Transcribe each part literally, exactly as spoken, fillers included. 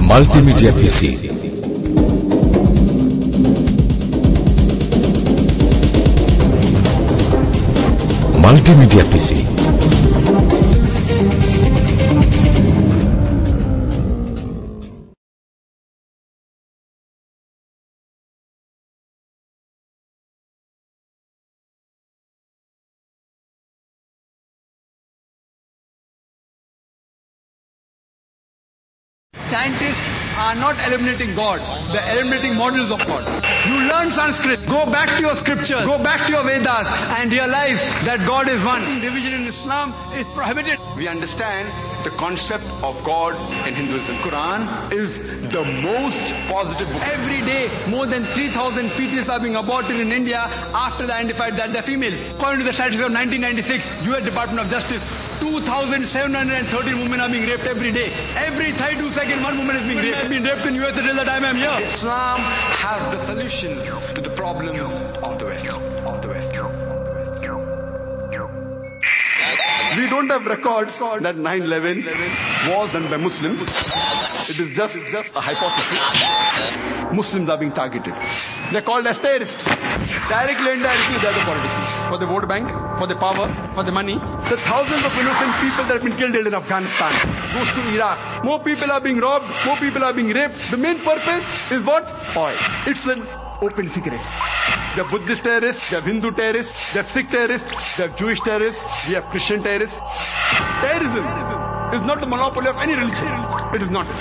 Multimedia PC, multimedia PC Scientists are not eliminating God. They're eliminating models of God. You learn Sanskrit. Go back to your scriptures. Go back to your Vedas and realize that God is one. Division in Islam is prohibited. We understand the concept of God in Hinduism. Quran is the most positive book. Every day, more than three thousand fetuses are being aborted in India after they identified that they're females. According to the statistics of nineteen ninety-six, U S Department of Justice, two thousand seven hundred thirteen women are being raped every day. Every thirty-two seconds, one woman is being raped. I've been raped in U S until the time I'm here. Islam has the solutions to the problems of the West. Of the West. We don't have records that nine eleven was done by Muslims. It is just, just a hypothesis. Muslims are being targeted. They're called as terrorists. Directly and indirectly, they're the politicians. For the vote bank, for the power, for the money. The thousands of innocent people that have been killed in Afghanistan goes to Iraq. More people are being robbed. More people are being raped. The main purpose is what? Oil. It's an open secret. They have Buddhist terrorists, they have Hindu terrorists, they have Sikh terrorists, they have Jewish terrorists, we have Christian terrorists. Terrorism is not the monopoly of any religion. It is not.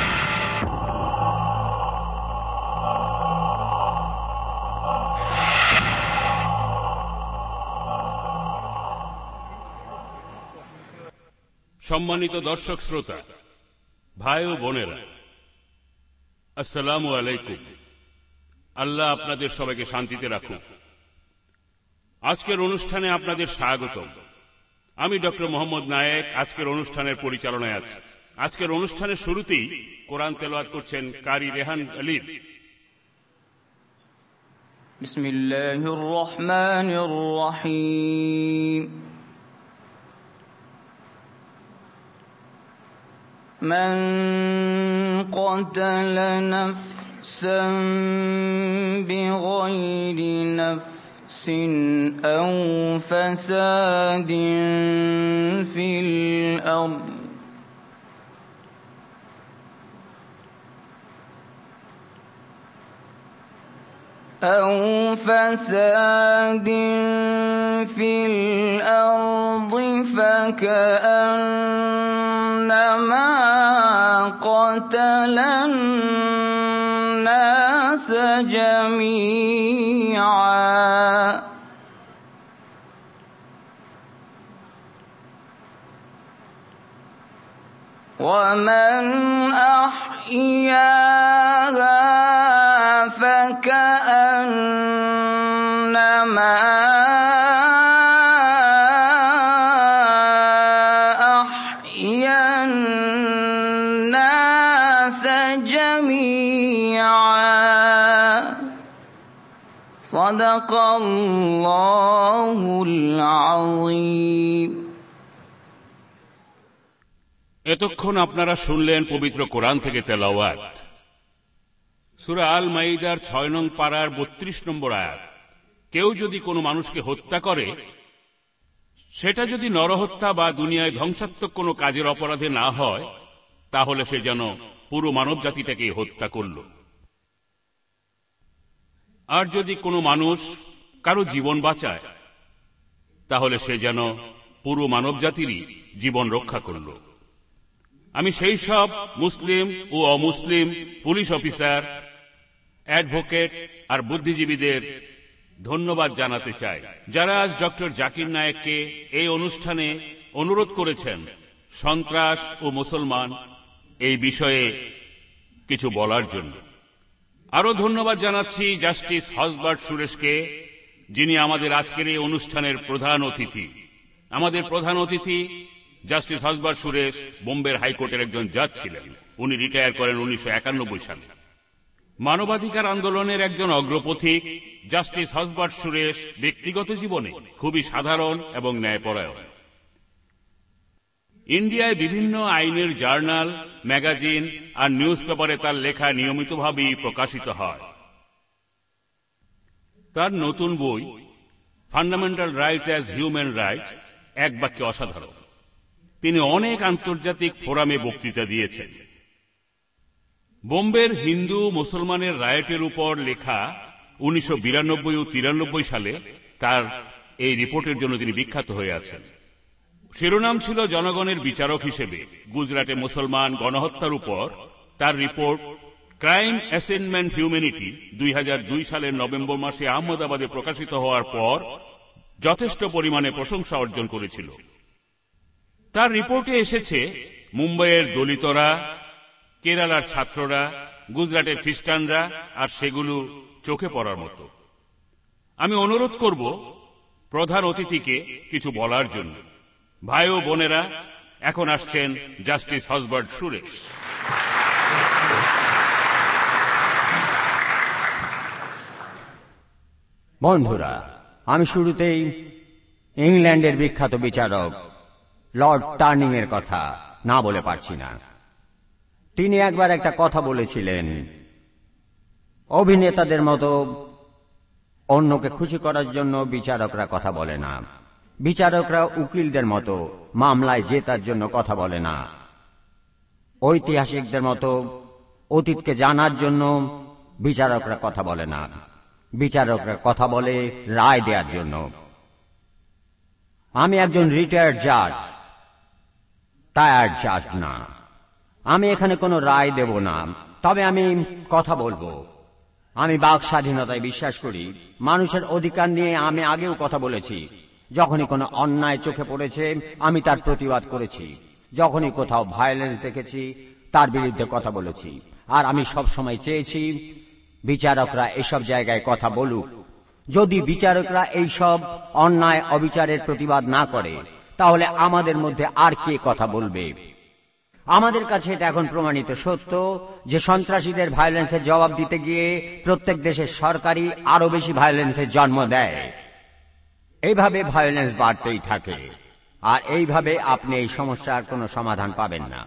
সম্মানিত দর্শক শ্রোতা, ভাই ও বোনেরা, আসসালামু আলাইকুম। আল্লাহ আপনাদের সবাইকে শান্তিতে রাখুন। আজকের অনুষ্ঠানে আপনাদের স্বাগতম। আমি ডক্টর মোহাম্মদ নায়েক আজকের অনুষ্ঠানের পরিচালনায় আছি। আজকের অনুষ্ঠানের শুরুতেই কোরআন তেলাওয়াত করছেন কারি রেহান আলী। বিসমিল্লাহির রহমানির রহিম। من قتل نفسا بغير نفس أو فساد في الأرض أو فساد في الأرض فكأنما قتل الناس جميعا ومن أحياها فكأنما أحيا الناس جميعا صدق الله العظيم। এতক্ষণ আপনারা শুনলেন পবিত্র কোরআন থেকে তেলাওয়াত, সূরা আল মাইদার ছয় নং পারার বত্রিশ নম্বর আয়াত। কেউ যদি কোনো মানুষকে হত্যা করে, সেটা যদি নরহত্যা বা দুনিয়ায় ধ্বংসাত্মক কোনো কাজের অপরাধে না হয়, তাহলে সে যেন পুরো মানব জাতিটাকে হত্যা করল। আর যদি কোনো মানুষ কারো জীবন বাঁচায়, তাহলে সে যেন পুরো মানব জাতিরই জীবন রক্ষা করল। আমি সেই সব মুসলিম ও অমুসলিম পুলিশ অফিসার, অ্যাডভোকেট আর বুদ্ধিজীবীদের ধন্যবাদ জানাতে চাই, যারা আজ ডক্টর জাকির নায়েককে এই অনুষ্ঠানে অনুরোধ করেছেন সন্ত্রাস ও মুসলমান এই বিষয়ে কিছু বলার জন্য। আরো ধন্যবাদ জানাচ্ছি জাস্টিস হসবার্ট সুরেশকে, যিনি আমাদের আজকের এই অনুষ্ঠানের প্রধান অতিথি। আমাদের প্রধান অতিথি জাস্টিস হসবার্ট সুরেশ বোম্বের হাইকোর্টের একজন জাজ ছিলেন। উনি রিটায়ার করেন উনিশশো একানব্বই সালে। মানবাধিকার আন্দোলনের একজন অগ্রপথিক জাস্টিস হসবার্ট সুরেশ ব্যক্তিগত জীবনে খুবই সাধারণ এবং ন্যায়পরায়ণ। ইন্ডিয়ায় বিভিন্ন আইনের জার্নাল, ম্যাগাজিন আর নিউজ পেপারে তার লেখা নিয়মিতভাবেই প্রকাশিত হয়। তার নতুন বই fundamental rights as human rights এক বাক্যে অসাধারণ। তিনি অনেক আন্তর্জাতিক ফোরামে বক্তৃতা দিয়েছেন। বোম্বের হিন্দু মুসলমানের রায়টের উপর লেখা উনিশশো বিরানব্বই ও তিরানব্বই সালে তার এই রিপোর্টের জন্য তিনি বিখ্যাত হয়ে আছেন। শিরোনাম ছিল জনগণের বিচারক হিসেবে গুজরাটে মুসলমান গণহত্যার উপর তার রিপোর্ট ক্রাইম অ্যাসেন্ডমেন্ট হিউম্যানিটি দুই হাজার দুই সালের নভেম্বর মাসে আহমদাবাদে প্রকাশিত হওয়ার পর যথেষ্ট পরিমাণে প্রশংসা অর্জন করেছিল। তার রিপোর্টে এসেছে মুম্বাইয়ের দলিতরা, কেরালার ছাত্ররা, গুজরাটের খ্রিস্টানরা, আর সেগুলো চোখে পড়ার মতো। আমি অনুরোধ করব প্রধান অতিথিকে কিছু বলার জন্য। ভাই ও বোনেরা, এখন আসছেন জাস্টিস হসবার্ট সুরেশ। বন্ধুরা, আমি শুরুতেই ইংল্যান্ডের বিখ্যাত বিচারক লর্ড টার্নিং এর কথা না বলে পারছি না। তিনি একবার একটা কথা বলেছিলেন, অভিনেতাদের মতো অন্যকে খুশি করার জন্য বিচারকরা কথা বলে না, বিচারকরা উকিলদের মতো মামলায় জেতার জন্য কথা বলে না, ঐতিহাসিকদের মতো অতীতকে জানার জন্য বিচারকরা কথা বলে না, বিচারকরা কথা বলে রায় দেওয়ার জন্য। আমি একজন রিটায়ার্ড জাজ, টায়ার্ড জাজ না। আমি এখানে কোনো রায় দেব না, তবে আমি কথা বলবো। আমি বাক স্বাধীনতায় বিশ্বাস করি। মানুষের অধিকার নিয়ে আমি আগেও কথা বলেছি। যখনই কোনো অন্যায় চোখে পড়েছে আমি তার প্রতিবাদ করেছি। যখনই কোথাও ভায়োলেন্স দেখেছি তার বিরুদ্ধে কথা বলেছি। আর আমি সব সময় চেয়েছি বিচারকরা এসব জায়গায় কথা বলুক। যদি বিচারকরা এই সব অন্যায় অবিচারের প্রতিবাদ না করে তাহলে আমাদের মধ্যে আর কে কথা বলবে? আমাদের কাছে এটা এখন প্রমাণিত সত্য যে সন্ত্রাসীদের ভায়োলেন্সের জবাব দিতে গিয়ে প্রত্যেক দেশের সরকারই আরো বেশি ভায়োলেন্সের জন্ম দেয়। এইভাবে ভায়োলেন্স বাড়তেই থাকে, আর এইভাবে আপনি এই সমস্যার কোনো সমাধান পাবেন না।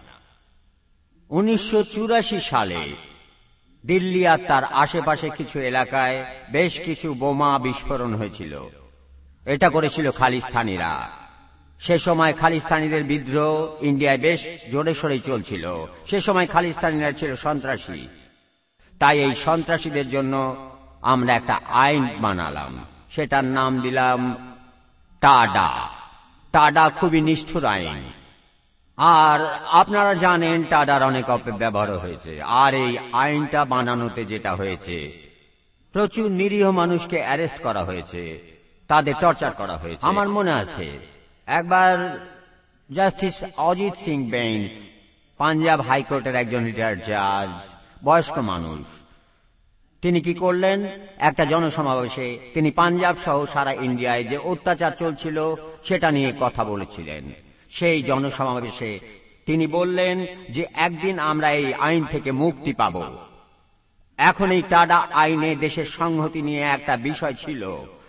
উনিশশো চুরাশি সালে দিল্লি আর তার আশেপাশে কিছু এলাকায় বেশ কিছু বোমা বিস্ফোরণ হয়েছিল। এটা করেছিল খালিস্তানিরা। সে সময় খালিস্তানিদের বিদ্রোহ ইন্ডিয়ায় বেশ জোরে সোরে চলছিল। সে সময় খালিস্তানিরা ছিল সন্ত্রাসী। তাই এই সন্ত্রাসীদের জন্য আমরা একটা আইন বানালাম, সেটার নাম দিলাম টাডা। টাডা খুবই নিষ্ঠুর আইন, আর আপনারা জানেন টাডার অনেক অপব্যবহার হয়েছে। আর এই আইনটা বানানোতে যেটা হয়েছে, প্রচুর নিরীহ মানুষকে অ্যারেস্ট করা হয়েছে, তাদের টর্চার করা হয়েছে। আমার মনে আছে একবার জাস্টিস অজিত সিং বেইনস, পাঞ্জাব হাইকোর্টের একজন রিটায়ার্ড জাজ, বয়স্ক মানুষ, তিনি কি করলেন, একটা জনসমাবেশে তিনি পাঞ্জাব সহ সারা ইন্ডিয়ায় যে অত্যাচার চলছিল সেটা নিয়ে কথা বলেছিলেন। সেই জনসমাবেশে তিনি বললেন যে একদিন আমরা এই আইন থেকে মুক্তি পাব। এখন এই টাডা আইনে দেশের সংহতি নিয়ে একটা বিষয় ছিল।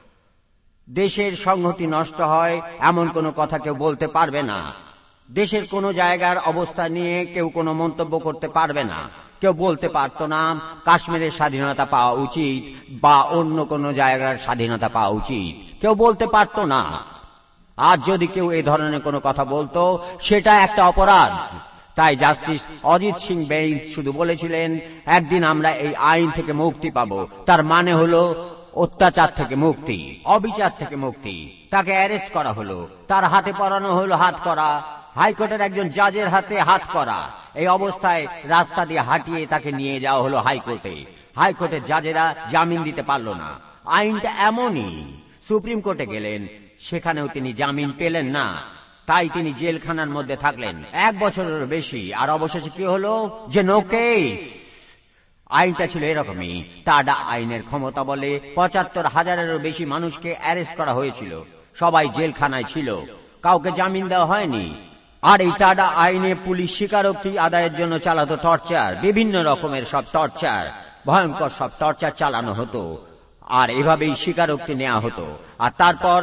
দেশের সংহতি নষ্ট হয় এমন কোনো কথা কেউ বলতে পারবে না। দেশের কোনো জায়গার অবস্থা নিয়ে কেউ কোনো মন্তব্য করতে পারবে না। কেউ বলতে পারত না কাশ্মীরের স্বাধীনতা পাওয়া উচিত বা অন্য কোনো জায়গার স্বাধীনতা পাওয়া উচিত, কেউ বলতে পারত না। আর যদি কেউ এই ধরনের কোনো কথা বলতো সেটা একটা অপরাধ। তাই জাস্টিস অজিত সিং বেইনস শুধু বলেছিলেন একদিন আমরা এই আইন থেকে মুক্তি পাবো। তার মানে হলো অত্যাচার থেকে মুক্তি, অবিচার থেকে মুক্তি। তাকে অ্যারেস্ট করা হলো, তার হাতে পরানো হলো হাত করা, হাইকোর্টের একজন জাজের হাতে হাত করা। এই অবস্থায় রাস্তা দিয়ে হাঁটিয়ে তাকে নিয়ে যাওয়া হলো হাইকোর্টে। হাইকোর্টের জাজেরা জামিন দিতে পারল না। আইনটা এমনই। সুপ্রিম কোর্টে গেলেন, সেখানেও তিনি জামিন পেলেন না। তাই তিনি জেলখানার মধ্যে থাকলেন এক বছরেরও বেশি। আর অবশেষে কি হলো যে নো কেস। আইনটা ছিল এরকমই। টাডা আইনের ক্ষমতা বলে পঁচাত্তর হাজারেরও বেশি মানুষকে অ্যারেস্ট করা হয়েছিল। সবাই জেলখানায় ছিল, কাউকে জামিন দেওয়া হয়নি। আর এই টাডা আইনে পুলিশ স্বীকারোক্তি আদায়ের জন্য চালাতো টর্চার, বিভিন্ন রকমের সব টর্চার, ভয়ঙ্কর সব টর্চার চালানো হতো। আর এভাবেই স্বীকারোক্তি নেওয়া হতো। আর তারপর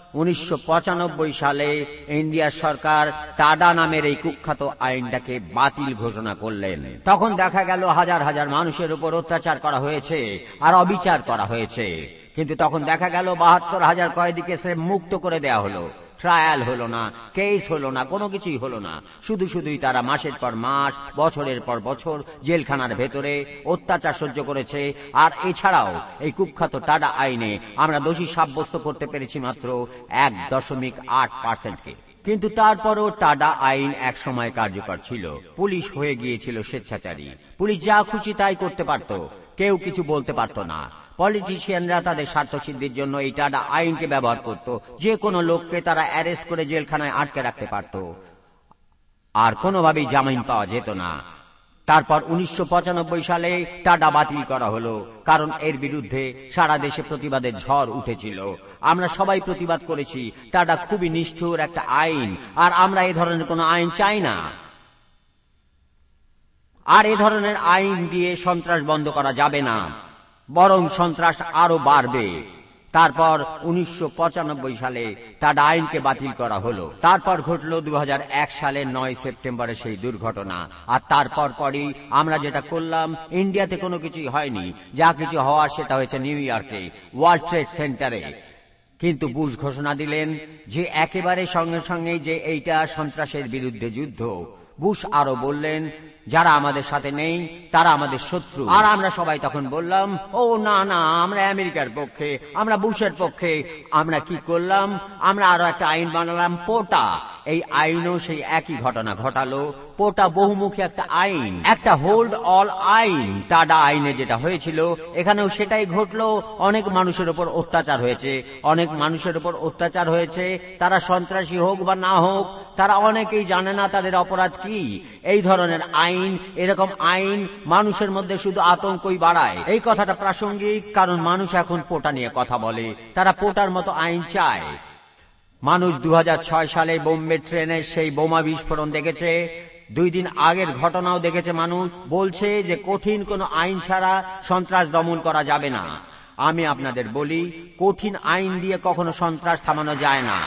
উনিশশো পঁচানব্বই সালে ইন্ডিয়ার সরকার টাডা নামের এই কুখ্যাত আইনটাকে বাতিল ঘোষণা করলেন। তখন দেখা গেল হাজার হাজার মানুষের উপর অত্যাচার করা হয়েছে আর অবিচার করা হয়েছে। কিন্তু তখন দেখা গেল বাহাত্তর হাজার কয়েদিকে সে মুক্ত করে দেয়া হলো। ট্রায়াল হলো না, কেস হলো না, কোনো কিছুই হলো না। শুধু শুধুই তারা মাসের পর মাস, বছরের পর বছর জেলখানার ভেতরে অত্যাচার সহ্য করেছে। আর এছাড়াও এই কুখ্যাত টাডা আইনে আমরা দোষী সাব্যস্ত করতে পেরেছি মাত্র এক দশমিক আট পার্সেন্টকে। কিন্তু তারপরও টাডা আইন এক সময় কার্যকর ছিল। পুলিশ হয়ে গিয়েছিল স্বেচ্ছাচারী। পুলিশ যা খুশি তাই করতে পারত, কেউ কিছু বলতে পারত না। পলিটিশিয়ানরা তাদের স্বার্থসিদ্ধির জন্য এই টাডা আইনকে ব্যবহার করত। যে কোনো লোককে তারা অ্যারেস্ট করে জেলখানায় আটকে রাখতে পারত, আর কোনোভাবেই জামিন পাওয়া যেত না। তারপর উনিশশো পঁচানব্বই সালে টাডা বাতিল করা হলো, কারণ এর বিরুদ্ধে সারা দেশে প্রতিবাদের ঝড় উঠেছিল। আমরা সবাই প্রতিবাদ করেছি। টাডা খুবই নিষ্ঠুর একটা আইন, আর আমরা এ ধরনের কোনো আইন চাই না। আর এ ধরনের আইন দিয়ে সন্ত্রাস বন্ধ করা যাবে না, বরং সন্ত্রাস আরো বাড়বে। তারপর উনিশশো পঁচানব্বই সালে টাডা আইনকে বাতিল করা হলো। তারপর ঘটল দু হাজার এক সালের নয় সেপ্টেম্বরে সেই দুর্ঘটনা। আর তারপর পরই আমরা যেটা করলাম, ইন্ডিয়াতে কোনো কিছুই হয়নি। যা কিছু হওয়ার সেটা হয়েছে নিউ ইয়র্কে, ওয়ার্ল্ড ট্রেড সেন্টারে। কিন্তু বুশ ঘোষণা দিলেন যে একেবারে সঙ্গে সঙ্গে যে এইটা সন্ত্রাসের বিরুদ্ধে যুদ্ধ। বুশ আরো বললেন, যারা আমাদের সাথে নেই তারা আমাদের শত্রু। আর আমরা সবাই তখন বললাম, ও না না, আমরা আমেরিকার পক্ষে, আমরা বুশের পক্ষে। আমরা কি করলাম, আমরা আরো একটা আইন বানালাম, পোটা। এই আইনও সেই একই ঘটনা ঘটালো। পোটা বহুমুখী একটা আইন, একটা হোল্ড অল আইন। টাডা আইনে যেটা হয়েছিল এখানেও সেটাই ঘটলো। অনেক মানুষের উপর অত্যাচার হয়েছে, অনেক মানুষের উপর অত্যাচার হয়েছে। তারা সন্ত্রাসী হোক বা না হোক, তারা অনেকেই জানে না তাদের অপরাধ কি। এই ধরনের আইন, এরকম আইন মানুষের মধ্যে শুধু আতঙ্কই বাড়ায়। এই কথাটা প্রাসঙ্গিক, কারণ মানুষ এখন পোটা নিয়ে কথা বলে। তারা পোটার মতো আইন চায়। মানুষ দু হাজার ছয় সালে বোম্বে ট্রেনের সেই বোমা বিস্ফোরণ দেখেছে। দুই দিন আগের ঘটনাও দেখেছে। মানুষ বলছে যে কঠিন কোনো আইন ছাড়া সন্ত্রাস দমন করা যাবে না। আমি আপনাদের বলি, কঠিন আইন দিয়ে কখনো সন্ত্রাস থামানো যায় না।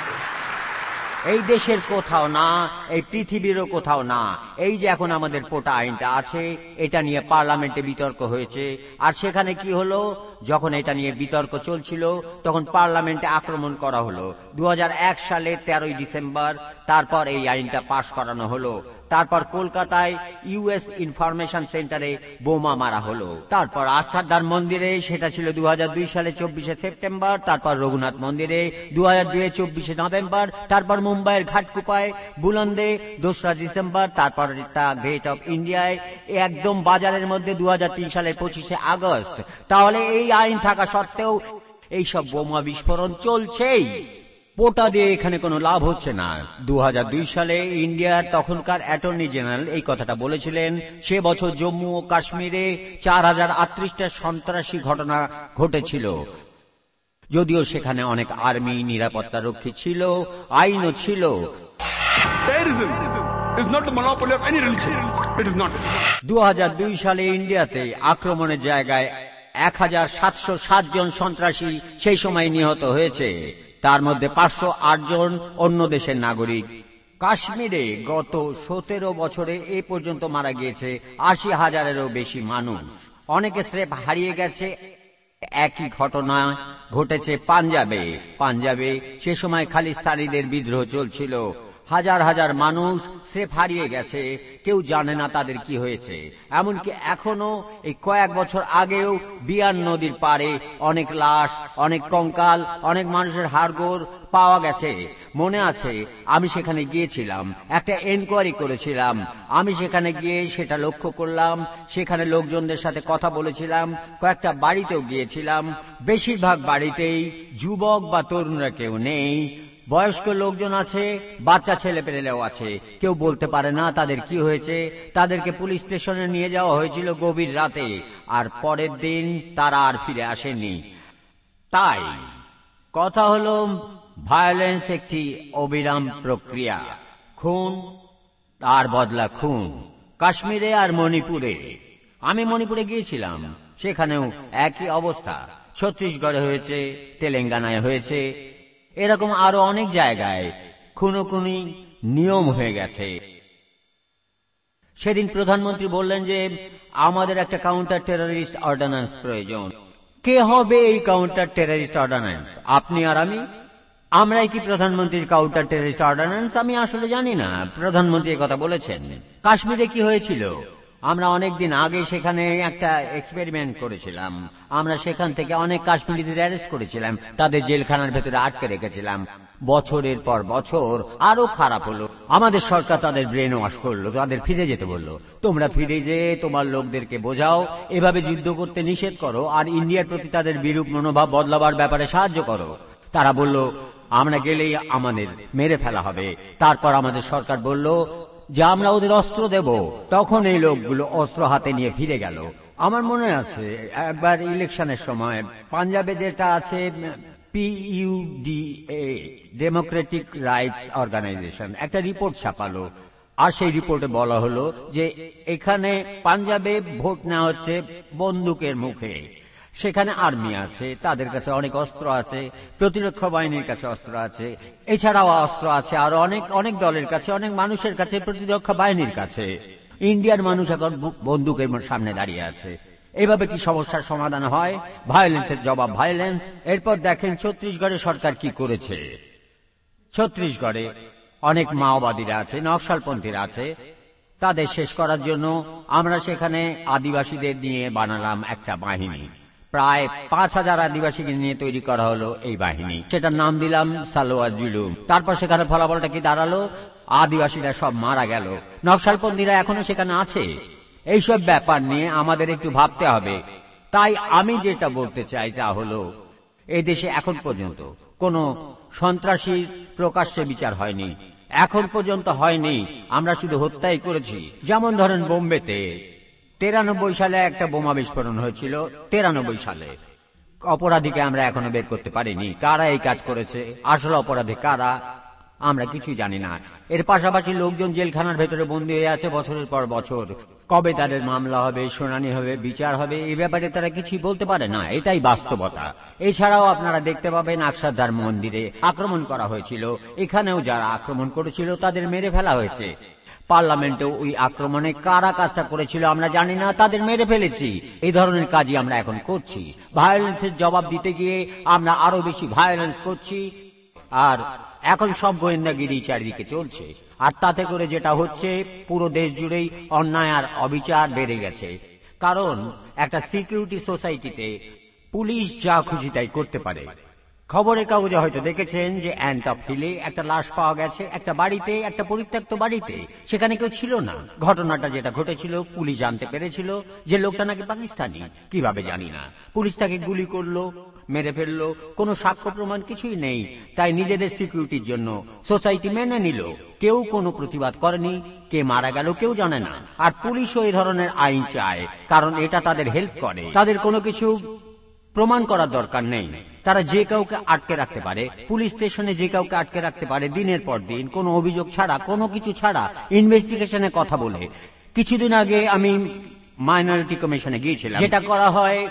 এই দেশের কোথাও না, এই পৃথিবীরও কোথাও না। এই যে এখন আমাদের পোটা আইনটা আছে, এটা নিয়ে পার্লামেন্টে বিতর্ক হয়েছে। আর সেখানে কি হলো, যখন এটা নিয়ে বিতর্ক চলছিল তখন পার্লামেন্টে আক্রমণ করা হলো। দু হাজার এক সালের তেরোই ডিসেম্বর তারপর এই আইনটা পাশ করানো হলো। তারপর কলকাতায় ইউএস ইনফরমেশন সেন্টারে বোমা মারা হলো। তারপর আস্থারদার মন্দিরে, সেটা ছিল দু হাজার দুই সালে চব্বিশে সেপ্টেম্বর। তারপর রঘুনাথ মন্দিরে দু হাজার দুই চব্বিশে নভেম্বর। তারপর মুম্বাইয়ের ঘাটকুপায় বুলন্দে দোসরা ডিসেম্বর। তারপর গেট অফ ইন্ডিয়ায় একদম বাজারের মধ্যে দু হাজার তিন সালের পঁচিশে আগস্ট। তাহলে এই আইন থাকা সত্ত্বেও এইসব বোমা বিস্ফোরণ চলছেই। পোটা দিয়ে এখানে কোনো লাভ হচ্ছে না। দু হাজার দুই সালে ইন্ডিয়ার তখনকার অ্যাটর্নি জেনারেল এই কথাটা বলেছিলেন। সে বছর জম্মু ও কাশ্মীরে চার হাজার আটত্রিশটা সন্ত্রাসী ঘটনা ঘটেছিল। যদিও সেখানে অনেক আর্মি, নিরাপত্তা রক্ষী ছিল, আইনও ছিল। দু হাজার দুই সালে ইন্ডিয়াতে আক্রমণের জায়গায় এক হাজার সাতশো সাত জন সন্ত্রাসী সেই সময় নিহত হয়েছে। তার মধ্যে পাঁচশো আট জন অন্য দেশের নাগরিক। কাশ্মীরে গত সতেরো বছরে এ পর্যন্ত মারা গিয়েছে আশি হাজারেরও বেশি মানুষ। অনেকে স্রেফ হারিয়ে গেছে। একই ঘটনা ঘটেছে পাঞ্জাবে। পাঞ্জাবে সে সময় খালিস্তানিদের বিদ্রোহ চলছিল। হাজার হাজার মানুষ স্রেফ হারিয়ে গেছে, কেউ জানে না তাদের কি হয়েছে। এমনকি এখনো এই কয়েক বছর আগেও বিয়ার নদীর পাড়ে অনেক লাশ, অনেক কঙ্কাল, অনেক মানুষের হাড়গোড় পাওয়া গেছে। মনে আছে, আমি সেখানে গিয়েছিলাম, একটা এনকোয়ারি করেছিলাম। আমি সেখানে গিয়ে সেটা লক্ষ্য করলাম। সেখানে লোকজনদের সাথে কথা বলেছিলাম, কয়েকটা বাড়িতেও গিয়েছিলাম। বেশিরভাগ বাড়িতেই যুবক বা তরুণরা কেউ নেই। বয়স্ক লোকজন আছে, বাচ্চা ছেলে পেলেও আছে। কেউ বলতে পারে না তাদের কি হয়েছে। তাদেরকে পুলিশ স্টেশনে নিয়ে যাওয়া হয়েছিল গভীর রাতে, আর পরের দিন তারা আর ফিরে আসেনি। তাই কথা হলো, ভায়োলেন্স একটি অবিরাম প্রক্রিয়া। খুন আর বদলা খুন। কাশ্মীরে আর মণিপুরে, আমি মণিপুরে গিয়েছিলাম, সেখানেও একই অবস্থা। ছত্তিশগড়ে হয়েছে, তেলেঙ্গানায় হয়েছে। এরকম আরো অনেক জায়গায় খুনোখুনি নিয়ম হয়ে গেছে। সেদিন প্রধানমন্ত্রী বললেন যে আমাদের একটা কাউন্টার টেররিস্ট অর্ডিন্যান্স প্রয়োজন। কে হবে এই কাউন্টার টেররিস্ট অর্ডিন্যান্স? আপনি আর আমি? আমরাই কি প্রধানমন্ত্রীর কাউন্টার টেররিস্ট অর্ডিন্যান্স? আমি আসলে জানি না। প্রধানমন্ত্রী কথা বলেছেন। কাশ্মীরে কি হয়েছিল? আমরা অনেকদিন আগে সেখানে একটা এক্সপেরিমেন্ট করেছিলাম। আমরা সেখান থেকে অনেক কাশ্মীরিদের অ্যারেস্ট করেছিলাম, তাদের জেলখানার ভেতরে আটকে রেখেছিলাম। বছরের পর বছর আরো খারাপ হলো। আমাদের সরকার তাদের ব্রেন ওয়াশ করলো, তাদের ফিরে যেতে বললো। তোমরা ফিরে যেয়ে তোমার লোকদেরকে বোঝাও, এভাবে যুদ্ধ করতে নিষেধ করো, আর ইন্ডিয়ার প্রতি তাদের বিরূপ মনোভাব বদলাবার ব্যাপারে সাহায্য করো। তারা বলল আমরা গেলেই আমাদের মেরে ফেলা হবে। তারপর আমাদের সরকার বলল যে আমরা ওদের অস্ত্র দেব। তখন এই লোকগুলো অস্ত্র হাতে নিয়ে ফিরে গেল। আমার মনে আছে একবার ইলেকশনের সময় পাঞ্জাবে যেটা আছে পিইউডিএ, ডেমোক্রেটিক রাইটস অর্গানাইজেশন, একটা রিপোর্ট ছাপালো। আর সেই রিপোর্টে বলা হলো যে এখানে পাঞ্জাবে ভোট নেওয়া হচ্ছে বন্দুকের মুখে। সেখানে আর্মি আছে, তাদের কাছে অনেক অস্ত্র আছে, প্রতিরক্ষা বাহিনীর কাছে অস্ত্র আছে, এছাড়াও অস্ত্র আছে আরো অনেক অনেক দলের কাছে, অনেক মানুষের কাছে, প্রতিরক্ষা বাহিনীর কাছে। ইন্ডিয়ার মানুষ এখন বন্দুকের সামনে দাঁড়িয়ে আছে। এভাবে কি সমস্যার সমাধান হয়? ভায়োলেন্সের জবাব ভায়োলেন্স। এরপর দেখেন ছত্তিশগড়ে সরকার কি করেছে। ছত্তিশগড়ে অনেক মাওবাদীরা আছে, নকশালপন্থীরা আছে। তাদের শেষ করার জন্য আমরা সেখানে আদিবাসীদের নিয়ে বানালাম একটা বাহিনী। প্রায় পাঁচ হাজার আদিবাসীকে নিয়ে তৈরি করা হলো এই বাহিনী। সেটার নাম দিলাম সালোয়ার জুলুম। তারপর সেখানে ফলাফলটা কি দাঁড়ালো? আদিবাসীরা সব মারা গেল, নকশালপন্থীরা এখনো সেখানে আছে। এইসব ব্যাপার নিয়ে আমাদের একটু ভাবতে হবে। তাই আমি যেটা বলতে চাই তা হলো, এই দেশে এখন পর্যন্ত কোনো সন্ত্রাসী প্রকাশ্যে বিচার হয়নি, এখন পর্যন্ত হয়নি। আমরা শুধু হত্যাই করেছি। যেমন ধরেন বোম্বেতে তেরানব্বই সালে একটা বোমা বিস্ফোরণ হয়েছিল। তেরানব্বই সালে অপরাধীকে আমরা এখনো বের করতে পারিনি। কারা এই কাজ করেছে, আসলে অপরাধী কারা, আমরা কিছুই জানি না। এর পাশাপাশি লোকজন জেলখানার ভেতরে বন্দী হয়ে আছে বছরের পর বছর। কবে তাদের মামলা হবে, শুনানি হবে, বিচার হবে, এই ব্যাপারে তারা কিছুই বলতে পারে না। এটাই বাস্তবতা। এছাড়াও আপনারা দেখতে পাবেন আকসারধার মন্দিরে আক্রমণ করা হয়েছিল। এখানেও যারা আক্রমণ করেছিল তাদের মেরে ফেলা হয়েছে। পার্লামেন্টে ওই আক্রমণে কারা কাজটা করেছিল আমরা জানি না, তাদের মেরে ফেলেছি। এই ধরনের কাজই আমরা এখন করছি। ভায়োলেন্সের জবাব দিতে গিয়ে আমরা আরো বেশি ভায়োলেন্স করছি। আর এখন সব গোয়েন্দাগিরি চারিদিকে চলছে। আর তাতে করে যেটা হচ্ছে, পুরো দেশ জুড়েই অন্যায় আর অবিচার বেড়ে গেছে। কারণ একটা সিকিউরিটি সোসাইটিতে পুলিশ যা খুশি তাই করতে পারে। খবরের কাগজে হয়তো দেখেছেন যে অ্যান্টপ হিলে একটা লাশ পাওয়া গেছে একটা বাড়িতে, একটা পরিত্যক্ত বাড়িতে। সেখানে কেউ ছিল না। ঘটনাটা যেটা ঘটেছিল, পুলিশ জানতে পেরেছিল যে লোকটা নাকি পাকিস্তানি। কিভাবে জানি না। পুলিশ তাকে গুলি করলো, মেরে ফেললো, কোনো সাক্ষ্য প্রমাণ কিছুই নেই। তাই নিজেদের সিকিউরিটির জন্য সোসাইটি মেনে নিল। কেউ কোনো প্রতিবাদ করেনি। কে মারা গেল কেউ জানে না। আর পুলিশও এই ধরনের আইন চায়, কারণ এটা তাদের হেল্প করে। তাদের কোনো কিছু প্রমাণ করার দরকার নেই। তারা যে কাউকে আটকে রাখতে পারে, পুলিশ স্টেশনে যে কাউকে আটকে রাখতে পারে দিনের পর দিন, কোনো অভিযোগ ছাড়া, কোনো কিছু ছাড়া, ইনভেস্টিগেশনের কথা বলে। কিছুদিন আগে আমি মাইনরিটি কমিশনে গিয়েছিলাম। যেটা করা হয়,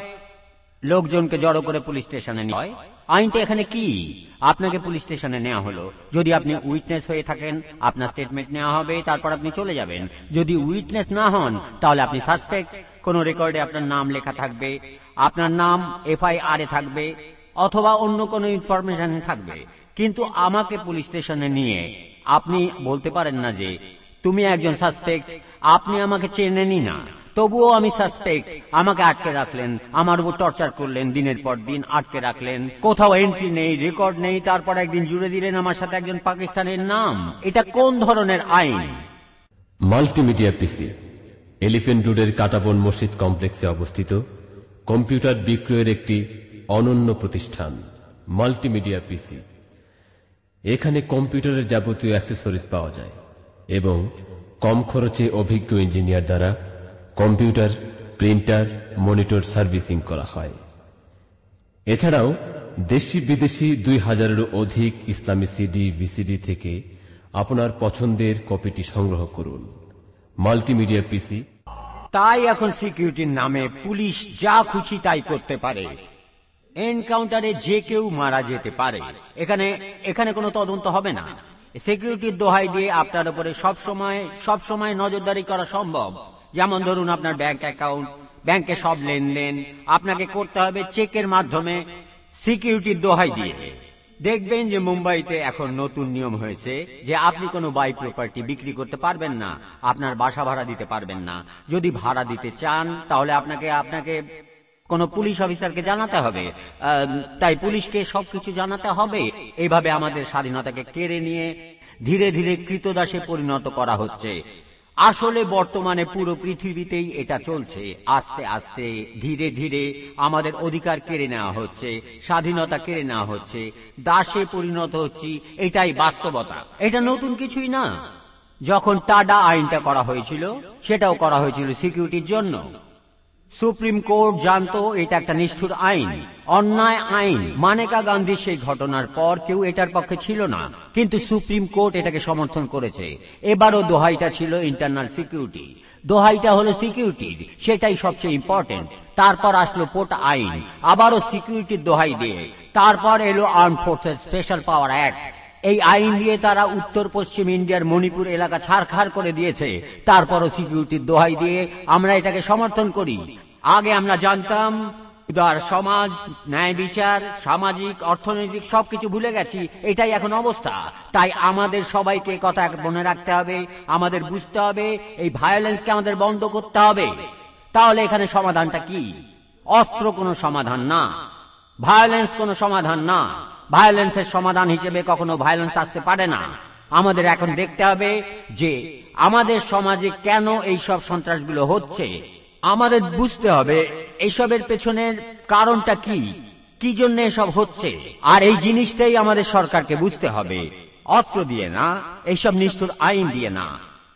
লোকজনকে জড়ো করে পুলিশ স্টেশনে নেওয়া হয়। আইনটা এখানে কি? আপনাকে পুলিশ স্টেশনে নেওয়া হলো। যদি আপনি উইটনেস হয়ে থাকেন, আপনার স্টেটমেন্ট নেওয়া হবে, তারপর আপনি চলে যাবেন। যদি উইটনেস না হন, তাহলে আপনি সাসপেক্ট। কোন রেকর্ডে আপনার নাম লেখা থাকবে, আপনার নাম এফআইআর এ থাকবে, অথবা অন্য কোনো ইনফরমেশনে থাকবে। কিন্তু আমাকে পুলিশ স্টেশনে নিয়ে আপনি বলতে পারেন না যে তুমি একজন সাসপেক্ট, আপনি আমাকে চেনেনই না, তবুও আমি সাসপেক্ট। আমাকে আটকে রাখলেন, আমার উপর টর্চার করলেন, দিনের পর দিন আটকে রাখলেন, কোথাও এন্ট্রি নেই, রেকর্ড নেই, তারপর একদিন জুড়ে দিলেন আমার সাথে একজন পাকিস্তানের নাম। এটা কোন ধরনের আইন? মাল্টিমিডিয়া পিসি এলিফ্যান্ট রোডের কাটাবন মসজিদ কমপ্লেক্সে অবস্থিত কম্পিউটার বিক্রয়ের একটি অনন্য প্রতিষ্ঠান মাল্টিমিডিয়া পিসি। এখানে কম্পিউটারের যাবতীয় অ্যাক্সেসরিজ পাওয়া যায় এবং কম খরচে অভিজ্ঞ ইঞ্জিনিয়ার দ্বারা কম্পিউটার, প্রিন্টার, মনিটর সার্ভিসিং করা হয়। এছাড়াও দেশি বিদেশি দুই হাজারেরও অধিক ইসলামী সিডি, ভিসিডি থেকে আপনার পছন্দের কপিটি সংগ্রহ করুন। Multimedia PC. তাই এখন সিকিউরিটির নামে পুলিশ যা খুশি তাই করতে পারে। এনকাউন্টারে যে কেউ মারা যেতে পারে, এখানে এখানে কোনো তদন্ত হবে না। সিকিউরিটির দোহাই দিয়ে আপনার উপরে সব সময় সব সময় নজরদারি করা সম্ভব। যেমন ধরুন আপনার ব্যাংক অ্যাকাউন্ট, ব্যাংকে সব লেনদেন আপনাকে করতে হবে চেকের মাধ্যমে, সিকিউরিটির দোহাই দিয়ে। দেখবেন যে মুম্বাইতে এখন নতুন নিয়ম হয়েছে যে আপনি কোনো বাই প্রপার্টি বিক্রি করতে পারবেন না, আপনার বাসা ভাড়া দিতে পারবেন না। যদি ভাড়া দিতে চান তাহলে আপনাকে আপনাকে কোন পুলিশ অফিসারকে জানাতে হবে, তাই পুলিশকে সবকিছু জানাতে হবে। এইভাবে আমাদের স্বাধীনতাকে কেড়ে নিয়ে ধীরে ধীরে কৃতদাসে পরিণত করা হচ্ছে। আসলে বর্তমানে পুরো পৃথিবীতেই এটা চলছে। আস্তে আস্তে ধীরে ধীরে আমাদের অধিকার কেড়ে নেওয়া হচ্ছে, স্বাধীনতা কেড়ে নেওয়া হচ্ছে, দাসে পরিণত হচ্ছি। এটাই বাস্তবতা, এটা নতুন কিছুই না। যখন টাডা আইনটা করা হয়েছিল সেটাও করা হয়েছিল সিকিউরিটির জন্য। সুপ্রিম কোর্ট জানতো এটা একটা নিষ্ঠুর আইন, অন্যায় আইন। মানেকা গান্ধীর সেই ঘটনার পর কেউ এটার পক্ষে ছিল না, কিন্তু সুপ্রিম কোর্ট এটাকে সমর্থন করেছে। এবারও দোহাইটা ছিল ইন্টারনাল সিকিউরিটি, দোহাইটা হলো সিকিউরিটির, সেটাই সবচেয়ে ইম্পর্টেন্ট। তারপর আসলো পোর্ট আইন, আবারও সিকিউরিটির দোহাই দিয়ে। তারপর এলো arm forces special power act. এই আইন দিয়ে তারা উত্তর পশ্চিম ইন্ডিয়ার মণিপুর এলাকা ছাড়খাড় করে দিয়েছে। তারপরও সিকিউরিটির দোহাই দিয়ে আমরা এটাকে সমর্থন করি। আগে আমরা জানতাম উদার সমাজ, ন্যায় বিচার, সামাজিক অর্থনৈতিক সবকিছু ভুলে গেছি। এটাই এখন অবস্থা। তাই আমাদের সবাইকে কথা মনে রাখতে হবে, আমাদের বুঝতে হবে এই ভায়োলেন্সকে আমাদের বন্ধ করতে হবে। তাহলে এখানে সমাধানটা কি? অস্ত্র কোনো সমাধান না, ভায়োলেন্স কোনো সমাধান না। ভায়োলেন্সের সমাধান হিসেবে কখনো ভায়োলেন্স আসতে পারে না। আমাদের এখন দেখতে হবে যে আমাদের সমাজে কেন এই সব সন্ত্রাসগুলো হচ্ছে। আমাদের বুঝতে হবে এইসবের পেছনের কারণটা কি, কি জন্য এসব হচ্ছে। আর এই জিনিসটাই আমাদের সরকারকে বুঝতে হবে, অস্ত্র দিয়ে না, এইসব নিষ্ঠুর আইন দিয়ে না।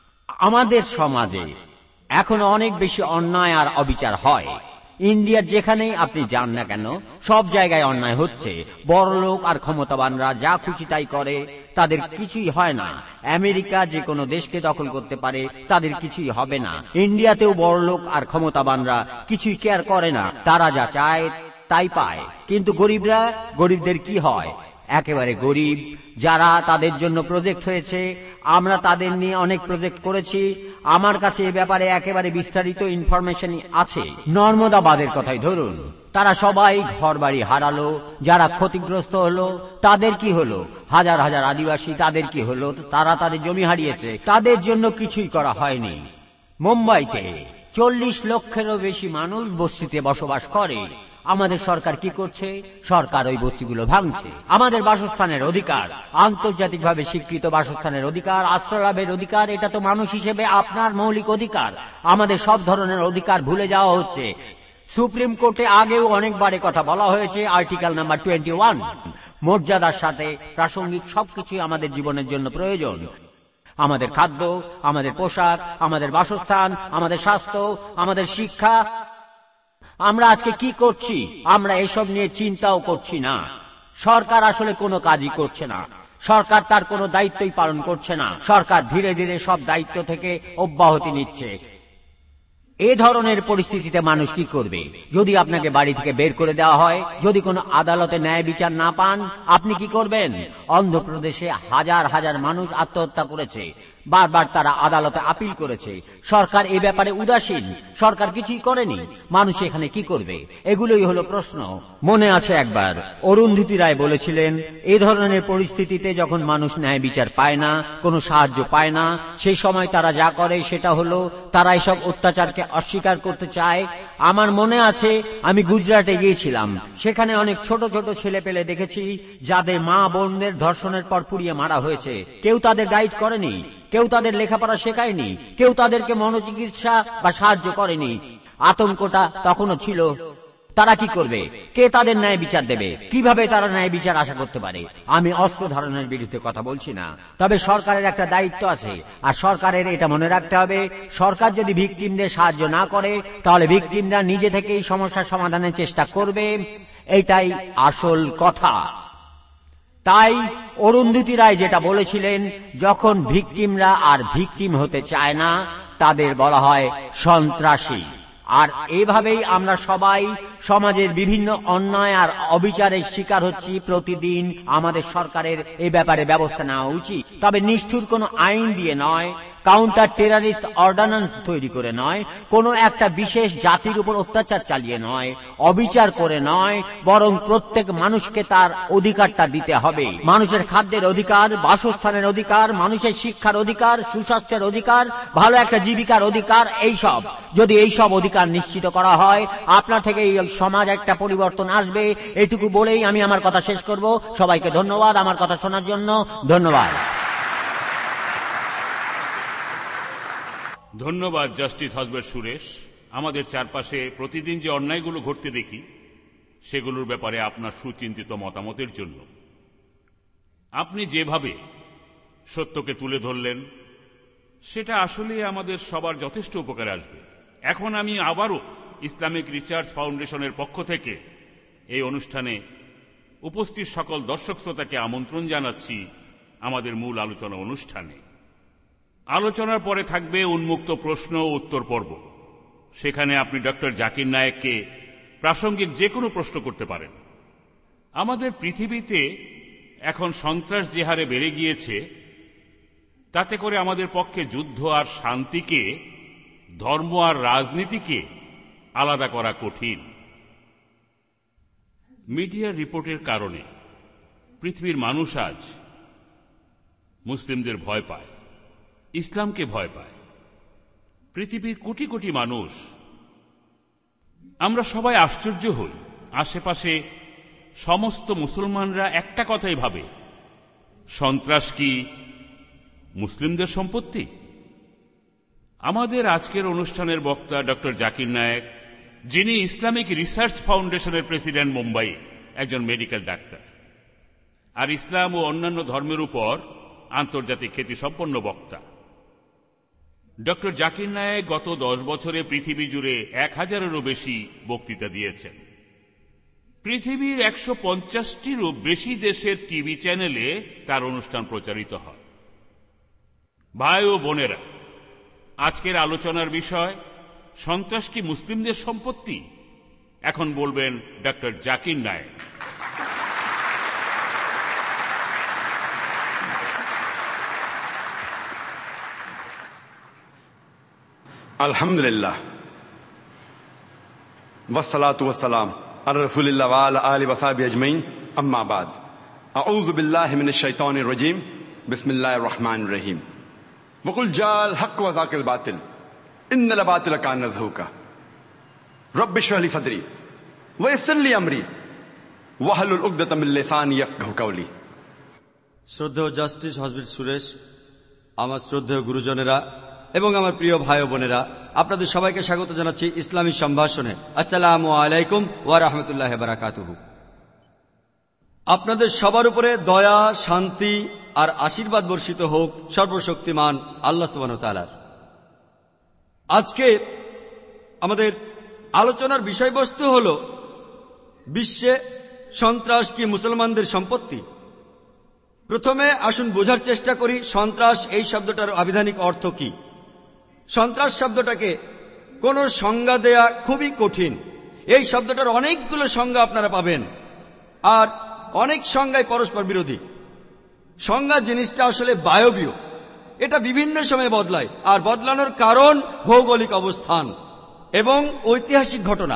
আমাদের সমাজে এখন অনেক বেশি অন্যায় আর অবিচার হয়। ইন্ডিয়ার যেখানেই আপনি যান না কেন সব জায়গায় অন্যায় হচ্ছে। বড়লোক আর ক্ষমতাবানরা যা খুশি তাই করে, তাদের কিছুই হয় না। আমেরিকা যে কোনো দেশকে দখল করতে পারে, তাদের কিছুই হবে না। ইন্ডিয়াতেও বড়লোক আর ক্ষমতাবানরা কিছুই কেয়ার করে না, তারা যা চায় তাই পায়। কিন্তু গরিবরা, গরিবদের কি হয়? একেবারে গরিব যারা, তাদের জন্য প্রজেক্ট হয়েছে। আমরা তাদের নিয়ে অনেক প্রজেক্ট করেছি। আমার কাছে এ ব্যাপারে একেবারে বিস্তারিত ইনফরমেশন আছে। নর্মদাবাদের কথাই ধরুন, তারা সবাই ঘর বাড়ি হারালো। যারা ক্ষতিগ্রস্ত হলো তাদের কি হলো? হাজার হাজার আদিবাসী, তাদের কি হলো? তারা তাদের জমি হারিয়েছে, তাদের জন্য কিছুই করা হয়নি। মুম্বাইতে চল্লিশ লক্ষেরও বেশি মানুষ বস্তিতে বসবাস করে। আমাদের সরকার কি করছে? সরকার ওই বস্তিগুলো ভাঙছে। আমাদের বাসস্থানের অধিকার, আন্তর্জাতিকভাবে স্বীকৃত বাসস্থানের অধিকার, আশ্রয় লাভের অধিকার, এটা তো মানুষ হিসেবে আপনার মৌলিক অধিকার। আমাদের সব ধরনের অধিকার ভুলে যাওয়া হচ্ছে। সুপ্রিম কোর্টে আগেও অনেকবার কথা বলা হয়েছে, আর্টিকেল নাম্বার টোয়েন্টি ওয়ান, মর্যাদার সাথে প্রাসঙ্গিক সবকিছুই আমাদের জীবনের জন্য প্রয়োজন। আমাদের খাদ্য, আমাদের পোশাক, আমাদের বাসস্থান, আমাদের স্বাস্থ্য, আমাদের শিক্ষা। আমরা আজকে কি করছি? আমরা এসব নিয়ে চিন্তাও করছি না। সরকার আসলে কোনো কাজই করছে না। সরকার তার কোনো দায়িত্বই পালন করছে না। সরকার ধীরে ধীরে সব দায়িত্ব থেকে অব্যাহতি নিচ্ছে। এ ধরনের পরিস্থিতিতে মানুষ কি করবে? যদি আপনাকে বাড়ি থেকে বের করে দেওয়া হয়, যদি কোনো আদালতে ন্যায় বিচার না পান, আপনি কি করবেন? অন্ধ্রপ্রদেশে হাজার হাজার মানুষ আত্মহত্যা করেছে। বারবার তারা আদালতে আপিল করেছে। সরকার এ ব্যাপারে উদাসীন, সরকার কিছুই করেনি। মানুষ এখানে কি করবে? এগুলোই হলো প্রশ্ন। মনে আছে একবার অরুন্ধতী রায় বলেছিলেন, এই ধরনের পরিস্থিতিতে যখন মানুষ ন্যায় বিচার পায় না, কোনো সাহায্য পায় না, সেই সময় তারা যা করে সেটা হলো তারা এসব অত্যাচারকে অস্বীকার করতে চায়। আমার মনে আছে আমি গুজরাটে গিয়েছিলাম, সেখানে অনেক ছোট ছোট ছেলে পেলে দেখেছি যাদের মা বোনদের ধর্ষণের পর পুড়িয়ে মারা হয়েছে। কেউ তাদের গাইড করেনি, কেউ তাদের লেখাপড়া শেখায়নি, কেউ তাদেরকে মনোচিকিৎসা বা সাহায্য করেনি। আতঙ্কটা তখনও ছিল। তারা কি করবে? কে তাদের ন্যায় বিচার দেবে? কিভাবে তারা ন্যায় বিচার আশা করতে পারে? আমি অস্ত্র ধারণের বিরুদ্ধে কথা বলছি না, তবে সরকারের একটা দায়িত্ব আছে। আর সরকারের এটা মনে রাখতে হবে, সরকার যদি ভিকটিমদের সাহায্য না করে, তাহলে ভিকটিমরা নিজে থেকেই সমস্যার সমাধানের চেষ্টা করবে। এটাই আসল কথা। তাই অরুন্ধতী রায় যেটা বলেছিলেন, যখন ভিকটিমরা আর ভিকটিম হতে চায় না, তাদের বলা হয় সন্ত্রাসী। আর এভাবেই আমরা সবাই সমাজের বিভিন্ন অন্যায় আর অবিচারের শিকার হচ্ছি প্রতিদিন। আমাদের সরকারের এই ব্যাপারে ব্যবস্থা নেওয়া উচিত, তবে নিষ্ঠুর কোনো আইন দিয়ে নয়, কাউন্টার টেররিস্ট অর্ডিন্যান্স তৈরি করে নয়, কোনো একটা বিশেষ জাতির উপর অত্যাচার চালিয়ে নয়, অবিচার করে নয়, বরং প্রত্যেক মানুষকে তার অধিকারটা দিতে হবে। মানুষের খাদ্যের অধিকার, বাসস্থানের অধিকার, মানুষের শিক্ষার অধিকার, সুস্বাস্থ্যের অধিকার, ভালো একটা জীবিকার অধিকার, এই সব যদি এই সব অধিকার নিশ্চিত করা হয়, আপনার থেকে এই সমাজ একটা পরিবর্তন আসবে। এইটুকু বলেই আমি আমার কথা শেষ করব। সবাইকে ধন্যবাদ আমার কথা শোনার জন্য। ধন্যবাদ। ধন্যবাদ জাস্টিস হজরত সুরেশ। আমাদের চারপাশে প্রতিদিন যে অন্যায়গুলো ঘটতে দেখি, সেগুলোর ব্যাপারে আপনার সুচিন্তিত মতামতের জন্য। আপনি যেভাবে সত্যকে তুলে ধরলেন, সেটা আসলে আমাদের সবার যথেষ্ট উপকারে আসবে। এখন আমি আবারও ইসলামিক রিসার্চ ফাউন্ডেশনের পক্ষ থেকে এই অনুষ্ঠানে উপস্থিত সকল দর্শক শ্রোতাকে আমন্ত্রণ জানাচ্ছি আমাদের মূল আলোচনা অনুষ্ঠানে। আলোচনার পরে থাকবে উন্মুক্ত প্রশ্ন ও উত্তর পর্ব। সেখানে আপনি ডক্টর জাকির নায়েককে প্রাসঙ্গিক যে কোনো প্রশ্ন করতে পারেন। আমাদের পৃথিবীতে এখন সন্ত্রাস যে হারে বেড়ে গিয়েছে, তাতে করে আমাদের পক্ষে যুদ্ধ আর শান্তিকে, ধর্ম আর রাজনীতিকে আলাদা করা কঠিন। মিডিয়ার রিপোর্টের কারণে পৃথিবীর মানুষ আজ মুসলিমদের ভয় পায়, ইসলামকে ভয় পায়। পৃথিবীর কোটি কোটি মানুষ, আমরা সবাই আশ্চর্য হই। আশেপাশে সমস্ত মুসলমানরা একটা কথাই ভাবে, সন্ত্রাস কি মুসলিমদের সম্পত্তি? আমাদের আজকের অনুষ্ঠানের বক্তা ডক্টর জাকির নায়েক, যিনি ইসলামিক রিসার্চ ফাউন্ডেশনের প্রেসিডেন্ট মুম্বাইয়ে, একজন মেডিকেল ডাক্তার, আর ইসলাম ও অন্যান্য ধর্মের উপর আন্তর্জাতিক খ্যাতিসম্পন্ন বক্তা। ডক্টর জাকির নায়েক গত দশ বছরে পৃথিবী জুড়ে এক হাজারেরও বেশি বক্তৃতা দিয়েছেন। পৃথিবীর একশো পঞ্চাশটিরও বেশি দেশের টিভি চ্যানেলে তার অনুষ্ঠান প্রচারিত হয়। ভাই ও বোনেরা, আজকের আলোচনার বিষয় সন্ত্রাস কি মুসলিমদের সম্পত্তি? এখন বলবেন doctor Zakir Naik. Alhamdulillah. Wassalatu wassalam ala rasulillah wa ala alihi wa sahbihi ajmain. Amma ba'd. A'udhu billahi minash shaitanir rajim. Bismillahir rahmanir rahim. Wa qul ja'al haqq wa zaqal batil. Innal batila kana zahuqa. Rabbi shrah li sadri wa yassir li amri wahlul 'uqdatam min lisani yafqahu qawli. শ্রদ্ধেয় justice হজরত সুরেশ, আমার শ্রদ্ধেয় গুরুজনেরা এবং আমার প্রিয় ভাই ও বোনেরা, আপনাদের সবাইকে স্বাগত জানাচ্ছি ইসলামী সম্ভাষণে। আসসালামু আলাইকুম ওয়া রাহমাতুল্লাহি ওয়া বারাকাতুহু। আপনাদের সবার উপরে দয়া, শান্তি আর আশীর্বাদ বর্ষিত হোক সর্বশক্তিমান আল্লাহ সুবহানাহু ওয়া তাআলার। আজকে আমাদের আলোচনার বিষয়বস্তু হল বিশ্বে সন্ত্রাস কি মুসলমানদের সম্পত্তি। প্রথমে আসুন বোঝার চেষ্টা করি সন্ত্রাস এই শব্দটার আবিধানিক অর্থ কি। সন্ত্রাস শব্দটাকে কোন সংজ্ঞা দেয়া খুবই কঠিন। এই শব্দটার অনেকগুলো সংজ্ঞা আপনারা পাবেন, আর অনেক সংজ্ঞায় পরস্পর বিরোধী। সংজ্ঞা জিনিসটা আসলে বায়বীয়, এটা বিভিন্ন সময়ে বদলায়, আর বদলানোর কারণ ভৌগোলিক অবস্থান এবং ঐতিহাসিক ঘটনা।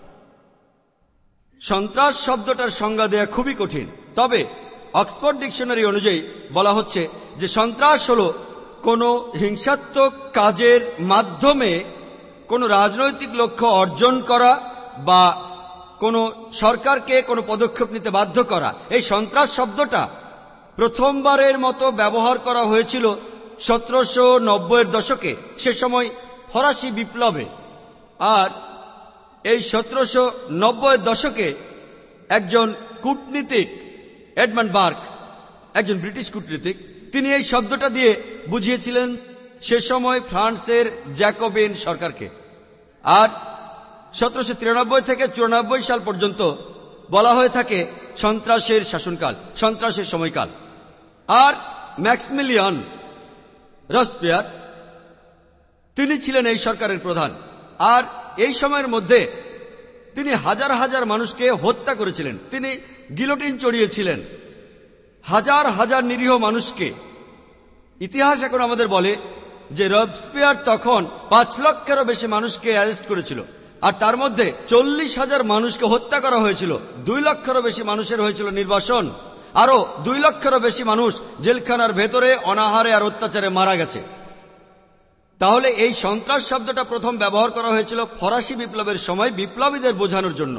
সন্ত্রাস শব্দটার সংজ্ঞা দেয়া খুবই কঠিন, তবে অক্সফোর্ড ডিকশনারি অনুযায়ী বলা হচ্ছে যে সন্ত্রাস হল কোনো হিংসাত্মক কাজের মাধ্যমে কোনো রাজনৈতিক লক্ষ্য অর্জন করা বা কোনো সরকারকে কোনো পদক্ষেপ নিতে বাধ্য করা। এই সন্ত্রাস শব্দটা প্রথমবারের মতো ব্যবহার করা হয়েছিল সতেরোশো নব্বইয়ের দশকে, সে সময় ফরাসি বিপ্লবে। আর এই সতেরোশো নব্বইয়ের দশকে একজন কূটনীতিক এডমান্ড বার্ক, একজন ব্রিটিশ কূটনীতিক, তিনি এই শব্দটা দিয়ে বুঝিয়েছিলেন সে সময় ফ্রান্সের জ্যাকোবিন সরকারকে। আর সতেরোশো তিরানব্বই থেকে চুরানব্বই সাল পর্যন্ত বলা হয়ে থাকে সন্ত্রাসের শাসনকাল, সন্ত্রাসের সময়কাল। আর ম্যাক্সিমিলিয়ান রবস্পিয়ার, তিনি ছিলেন এই সরকারের প্রধান। আর এই সময়ের মধ্যে তিনি হাজার হাজার মানুষকে হত্যা করেছিলেন, তিনি গিলোটিন চড়িয়েছিলেন হাজার হাজার নিরীহ মানুষকে। ইতিহাস এখন আমাদের বলে যে রবস্পিয়ার তখন পাঁচ লক্ষেরও বেশি মানুষকে অ্যারেস্ট করেছিল, আর তার মধ্যে চল্লিশ হাজার মানুষকে হত্যা করা হয়েছিল। দুই লক্ষেরও বেশি মানুষের হয়েছিল নির্বাসন, আরো দুই লক্ষেরও বেশি মানুষ জেলখানার ভেতরে অনাহারে আর অত্যাচারে মারা গেছে। তাহলে এই সন্ত্রাস শব্দটা প্রথম ব্যবহার করা হয়েছিল ফরাসি বিপ্লবের সময় বিপ্লবীদের বোঝানোর জন্য।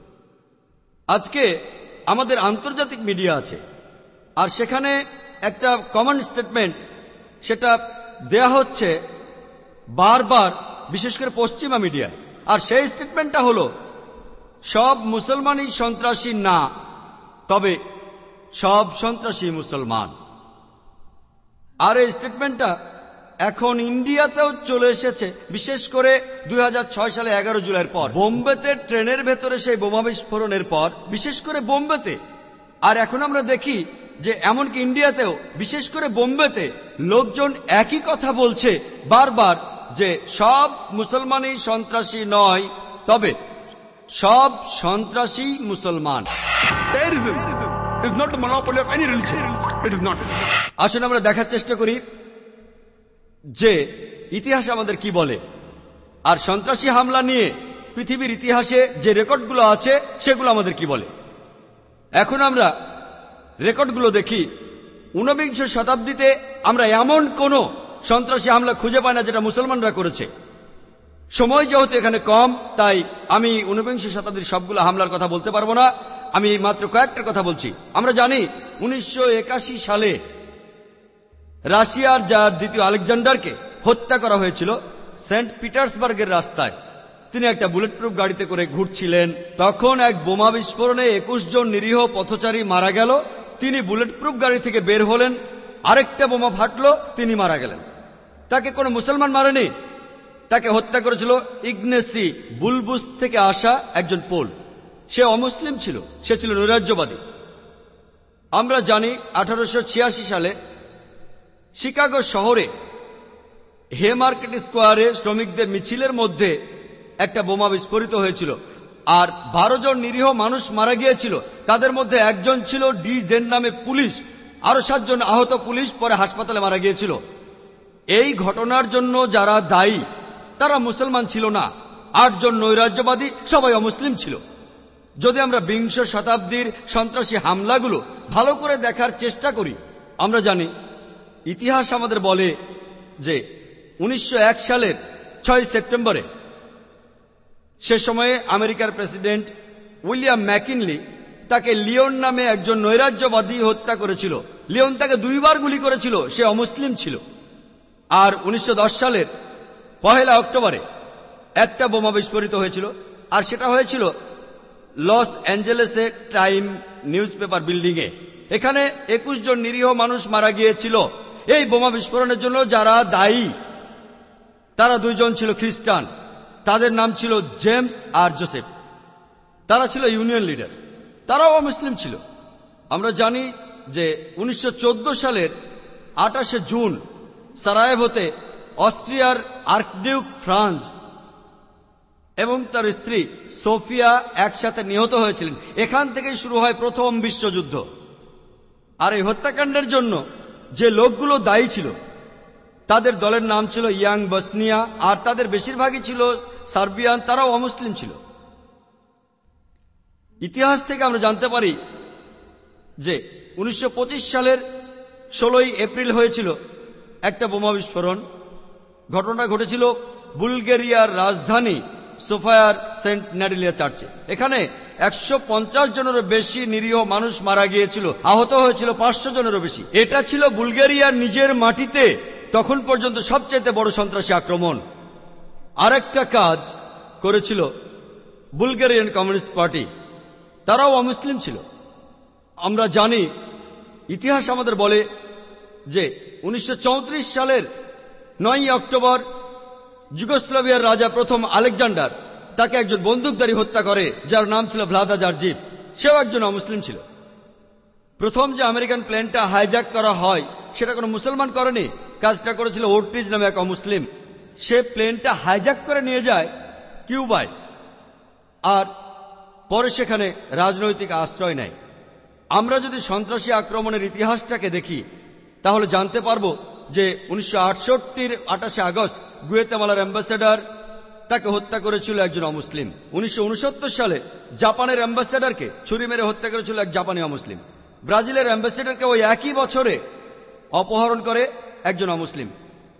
আজকে আমাদের আন্তর্জাতিক মিডিয়া আছে, আর সেখানে একটা কমন স্টেটমেন্ট সেটা দেয়া হচ্ছে বারবার, বিশেষ করে পশ্চিমা মিডিয়া, আর সেই স্টেটমেন্টটা হলো সব মুসলমানই সন্ত্রাসী না, তবে সব সন্ত্রাসী মুসলমান। আর এই স্টেটমেন্টটা এখন ইন্ডিয়াতেও চলে এসেছে, বিশেষ করে দুই হাজার ছয় সালে এগারো জুলাইয়ের পর বোম্বেতে ট্রেনের ভেতরে সেই বোমা বিস্ফোরণের পর, বিশেষ করে বোম্বেতে। আর এখন আমরা দেখি যে এমনকি ইন্ডিয়াতেও, বিশেষ করে বোম্বেতে, লোকজন একই কথা বলছে বারবার যে সব মুসলমানই সন্ত্রাসী নয়, তবে সব সন্ত্রাসী মুসলমান। Terrorism is not the monopoly of any religion. It is not. আসুন আমরা দেখার চেষ্টা করি যে ইতিহাস আমাদের কি বলে, আর সন্ত্রাসী হামলা নিয়ে পৃথিবীর ইতিহাসে যে রেকর্ডগুলো আছে সেগুলো আমাদের কি বলে। এখন আমরা রেকর্ডগুলো দেখি। ঊনবিংশ শতাব্দীতে আমরা এমন কোন সন্ত্রাসী হামলা খুঁজে পাই না যেটা মুসলমানরা করেছে। সময় যেহেতু এখানে কম, তাই আমি ঊনবিংশ শতাব্দীর সবগুলো হামলার কথা বলতে পারবো না, আমি মাত্র কয়েকটার কথা বলছি। আমরা জানি উনিশশো একাশি সালে রাশিয়ার জার দ্বিতীয় আলেকজান্ডারকে হত্যা করা হয়েছিল সেন্ট পিটার্সবার্গের রাস্তায়। তিনি একটা বুলেট প্রুফ গাড়িতে করে ঘুরছিলেন, তখন এক বোমা বিস্ফোরণে একুশ জন নিরীহ পথচারী মারা গেল। তিনি বুলেট প্রুফ গাড়ি থেকে বের হলেন, আরেকটা বোমা ফাটলো, তিনি মারা গেলেন। তাকে কোনো মুসলমান মারেনি, তাকে হত্যা করেছিল ইগনেসি বুলবুস থেকে আসা একজন পোল। সে অমুসলিম ছিল, সে ছিল নৈরাজ্যবাদী। আমরা জানি আঠারোশো ছিয়াশি সালে শিকাগো শহরে হে মার্কেট স্কোয়ারে শ্রমিকদের মিছিলের মধ্যে একটা বোমা বিস্ফোরিত হয়েছিল, আর বারো জন নিরীহ মানুষ মারা গিয়েছিল। তাদের মধ্যে একজন ছিল ডি জেন নামে পুলিশ, আরো সাতজন আহত পুলিশ পরে হাসপাতালে মারা গিয়েছিল। এই ঘটনার জন্য যারা দায়ী তারা মুসলমান ছিল না, আটজন নৈরাজ্যবাদী, সবাই অমুসলিম ছিল। যদি আমরা বিংশ শতাব্দীর সন্ত্রাসী হামলাগুলো ভালো করে দেখার চেষ্টা করি, আমরা জানি ইতিহাস আমাদের বলে যে উনিশশো এক সালের ছয় সেপ্টেম্বরে সে সময়ে আমেরিকার প্রেসিডেন্ট উইলিয়াম ম্যাকিনলি তাকে লিওন নামে একজন নৈরাজ্যবাদী হত্যা করেছিল। লিওন তাকে দুইবার গুলি করেছিল, সে অমুসলিম ছিল। আর উনিশশো দশ সালের পহেলা অক্টোবরে একটা বোমা বিস্ফোরিত হয়েছিল, আর সেটা হয়েছিল লস অ্যাঞ্জেলেসে টাইম নিউজ পেপার বিল্ডিং এ। এখানে একুশ জন নিরীহ মানুষ মারা গিয়েছিল। এই বোমা বিস্ফোরণের জন্য যারা দায়ী তারা দুইজন ছিল খ্রিস্টান, তাদের নাম ছিল জেমস আর জোসেফ। তারা ছিল ইউনিয়ন লিডার, তারাও অমুসলিম ছিল। আমরা জানি যে উনিশশো চোদ্দ সালের আটাশে জুন সারায়েভোতে অস্ট্রিয়ার আর্কডিউক ফ্রান্স এবং তার স্ত্রী সোফিয়া একসাথে নিহত হয়েছিলেন। এখান থেকেই শুরু হয় প্রথম বিশ্বযুদ্ধ। আর এই হত্যাকাণ্ডের জন্য যে লোকগুলো দায়ী ছিল তাদের দলের নাম ছিল ইয়াং বসনিয়া, আর তাদের বেশিরভাগই ছিল সার্বিয়ান, তারাও অমুসলিম ছিল। ইতিহাস থেকে আমরা জানতে পারি যে উনিশশো পঁচিশ সালের ষোলোই এপ্রিল হয়েছিল একটা বোমা বিস্ফোরণ। ঘটনা ঘটেছিল বুলগেরিয়ার রাজধানী সোফায়ার সেন্ট ন্যাডিলিয়া চার্চে। এখানে একশো পঞ্চাশ জনেরও বেশি নিরীহ মানুষ মারা গিয়েছিল, আহত হয়েছিল পাঁচশো জনেরও বেশি। এটা ছিল বুলগেরিয়ার নিজের মাটিতে তখন পর্যন্ত সবচেয়ে বড় সন্ত্রাসী আক্রমণ। আরেকটা কাজ করেছিল বুলগেরিয়ান কমিউনিস্ট পার্টি, তারাও অমুসলিম ছিল। আমরা জানি ইতিহাস আমাদের বলে যে উনিশশো চৌত্রিশ সালের নয়ই অক্টোবর যুগোস্লাভিয়ার রাজা প্রথম আলেকজান্ডার তাকে একজন বন্দুকধারী হত্যা করে যার নাম ছিল ভ্লাদা জার্জিভ। সেও একজন অমুসলিম ছিল। প্রথম যে আমেরিকান প্লেনটা হাইজ্যাক করা হয় সেটা কোনো মুসলমান করেনি, কাজটা করেছিল ওর্টিজ নামে এক অমুসলিম। সে প্লেনটা হাইজ্যাক করে নিয়ে যায় কিউবায়। আর পরে সেখানে রাজনৈতিক আশ্রয় নেয়। আমরা যদি সন্ত্রাসী আক্রমণের ইতিহাসটাকে দেখি তাহলে জানতে পারবো যে উনিশশো আটষট্টির আঠাশে আগস্ট গুয়েতেমালার অ্যাম্বাসেডর তাকে হত্যা করেছিল একজন অমুসলিম। উনিশশো উনসত্তর সালে জাপানের অ্যাম্বাসেডরকে ছুরি মেরে হত্যা করেছিল এক জাপানি অমুসলিম। ব্রাজিলের অ্যাম্বাসেডরকে ওই একই বছরে অপহরণ করে একজন অমুসলিম।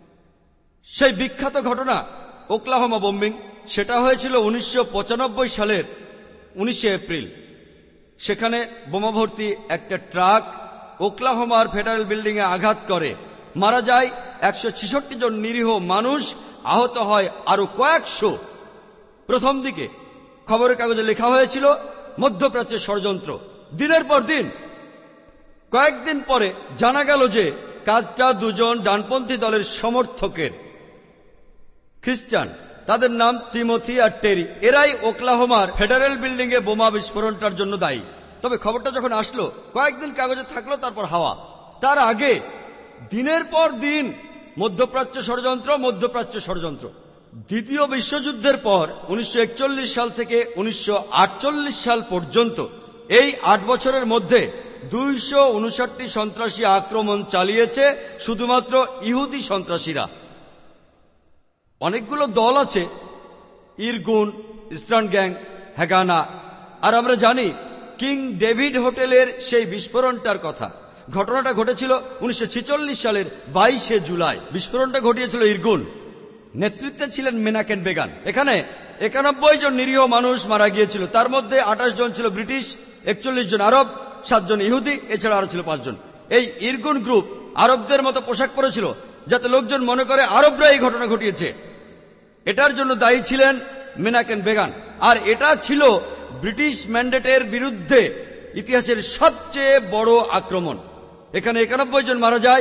সেই বিখ্যাত ঘটনা ওকলাহোমা বোম্বিং, সেটা হয়েছিল উনিশশো পঁচানব্বই সালের উনিশে এপ্রিল। সেখানে বোমা ভর্তি একটা ট্রাক ওকলাহোমার ফেডারেল বিল্ডিং এ আঘাত করে, মারা যায় একশো ছেষট্টি জন নিরীহ মানুষ, আহত হয় আরো কয়েকশো। প্রথম দিকে খবরের কাগজে লেখা হয়েছিল মধ্যপ্রাচ্যের ষড়যন্ত্র। দিনের পর দিন, কয়েকদিন পরে জানা গেল যে কাজটা দুজন ডানপন্থী দলের সমর্থকের, খ্রিস্টান, তাদের নাম তিমোথি আর টেরি। এরাই ওকলাহোমার ফেডারেল বিল্ডিং এ বোমা বিস্ফোরণটার জন্য দায়ী। তবে খবরটা যখন আসলো কয়েকদিন কাগজে থাকলো, তারপর হাওয়া। তার আগে দিনের পর দিন মধ্যপ্রাচ্য ষড়যন্ত্র, মধ্যপ্রাচ্য ষড়যন্ত্র। দ্বিতীয় বিশ্বযুদ্ধের পর উনিশশো একচল্লিশ সাল থেকে উনিশশো আটচল্লিশ সাল পর্যন্ত এই আট বছরের মধ্যে দুইশো উনষাটটি সন্ত্রাসী আক্রমণ চালিয়েছে শুধুমাত্র ইহুদি সন্ত্রাসীরা। অনেকগুলো দল আছে, ইরগুন, ইস্টার্ন গ্যাং, হ্যাগানা। আর আমরা জানি কিং ডেভিড হোটেলের সেই বিস্ফোরণটার কথা। ঘটনাটা ঘটেছিল উনিশশো ছেচল্লিশ সালের বাইশে জুলাই। বিস্ফোরণটা ঘটিয়েছিল ইরগুন, নেতৃত্বে ছিলেন মেনাকেন বেগান। এখানে একানব্বই জন নিরীহ মানুষ মারা গিয়েছিল। তার মধ্যে আঠাশ জন ছিল ব্রিটিশ, একচল্লিশ জন আরব, সাতজন ইহুদি, এছাড়া আরো ছিল পাঁচজন। এই ইরগুন গ্রুপ আরবদের মতো পোশাক পরেছিল যাতে লোকজন মনে করে আরবরা এই ঘটনা ঘটিয়েছে। এটার জন্য দায়ী ছিলেন মেনাকেন বেগান। আর এটা ছিল ব্রিটিশ ম্যান্ডেটের বিরুদ্ধে ইতিহাসের সবচেয়ে বড় আক্রমণ। এখানে একানব্বই জন মারা যায়।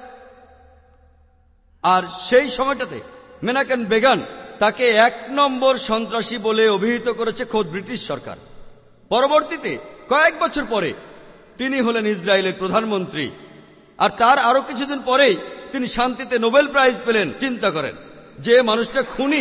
আর সেই সময়টাতে মেনাকেন বেগান তাকে এক নম্বর সন্ত্রাসী বলে অভিহিত করেছে খোদ ব্রিটিশ সরকার। পরবর্তীতে কয়েক বছর পরে তিনি হলেন ইসরায়েলের প্রধানমন্ত্রী। আর তার আরো কিছুদিন পরেই তিনি শান্তিতে নোবেল প্রাইজ পেলেন। চিন্তা করেন, যে মানুষটা খুনি,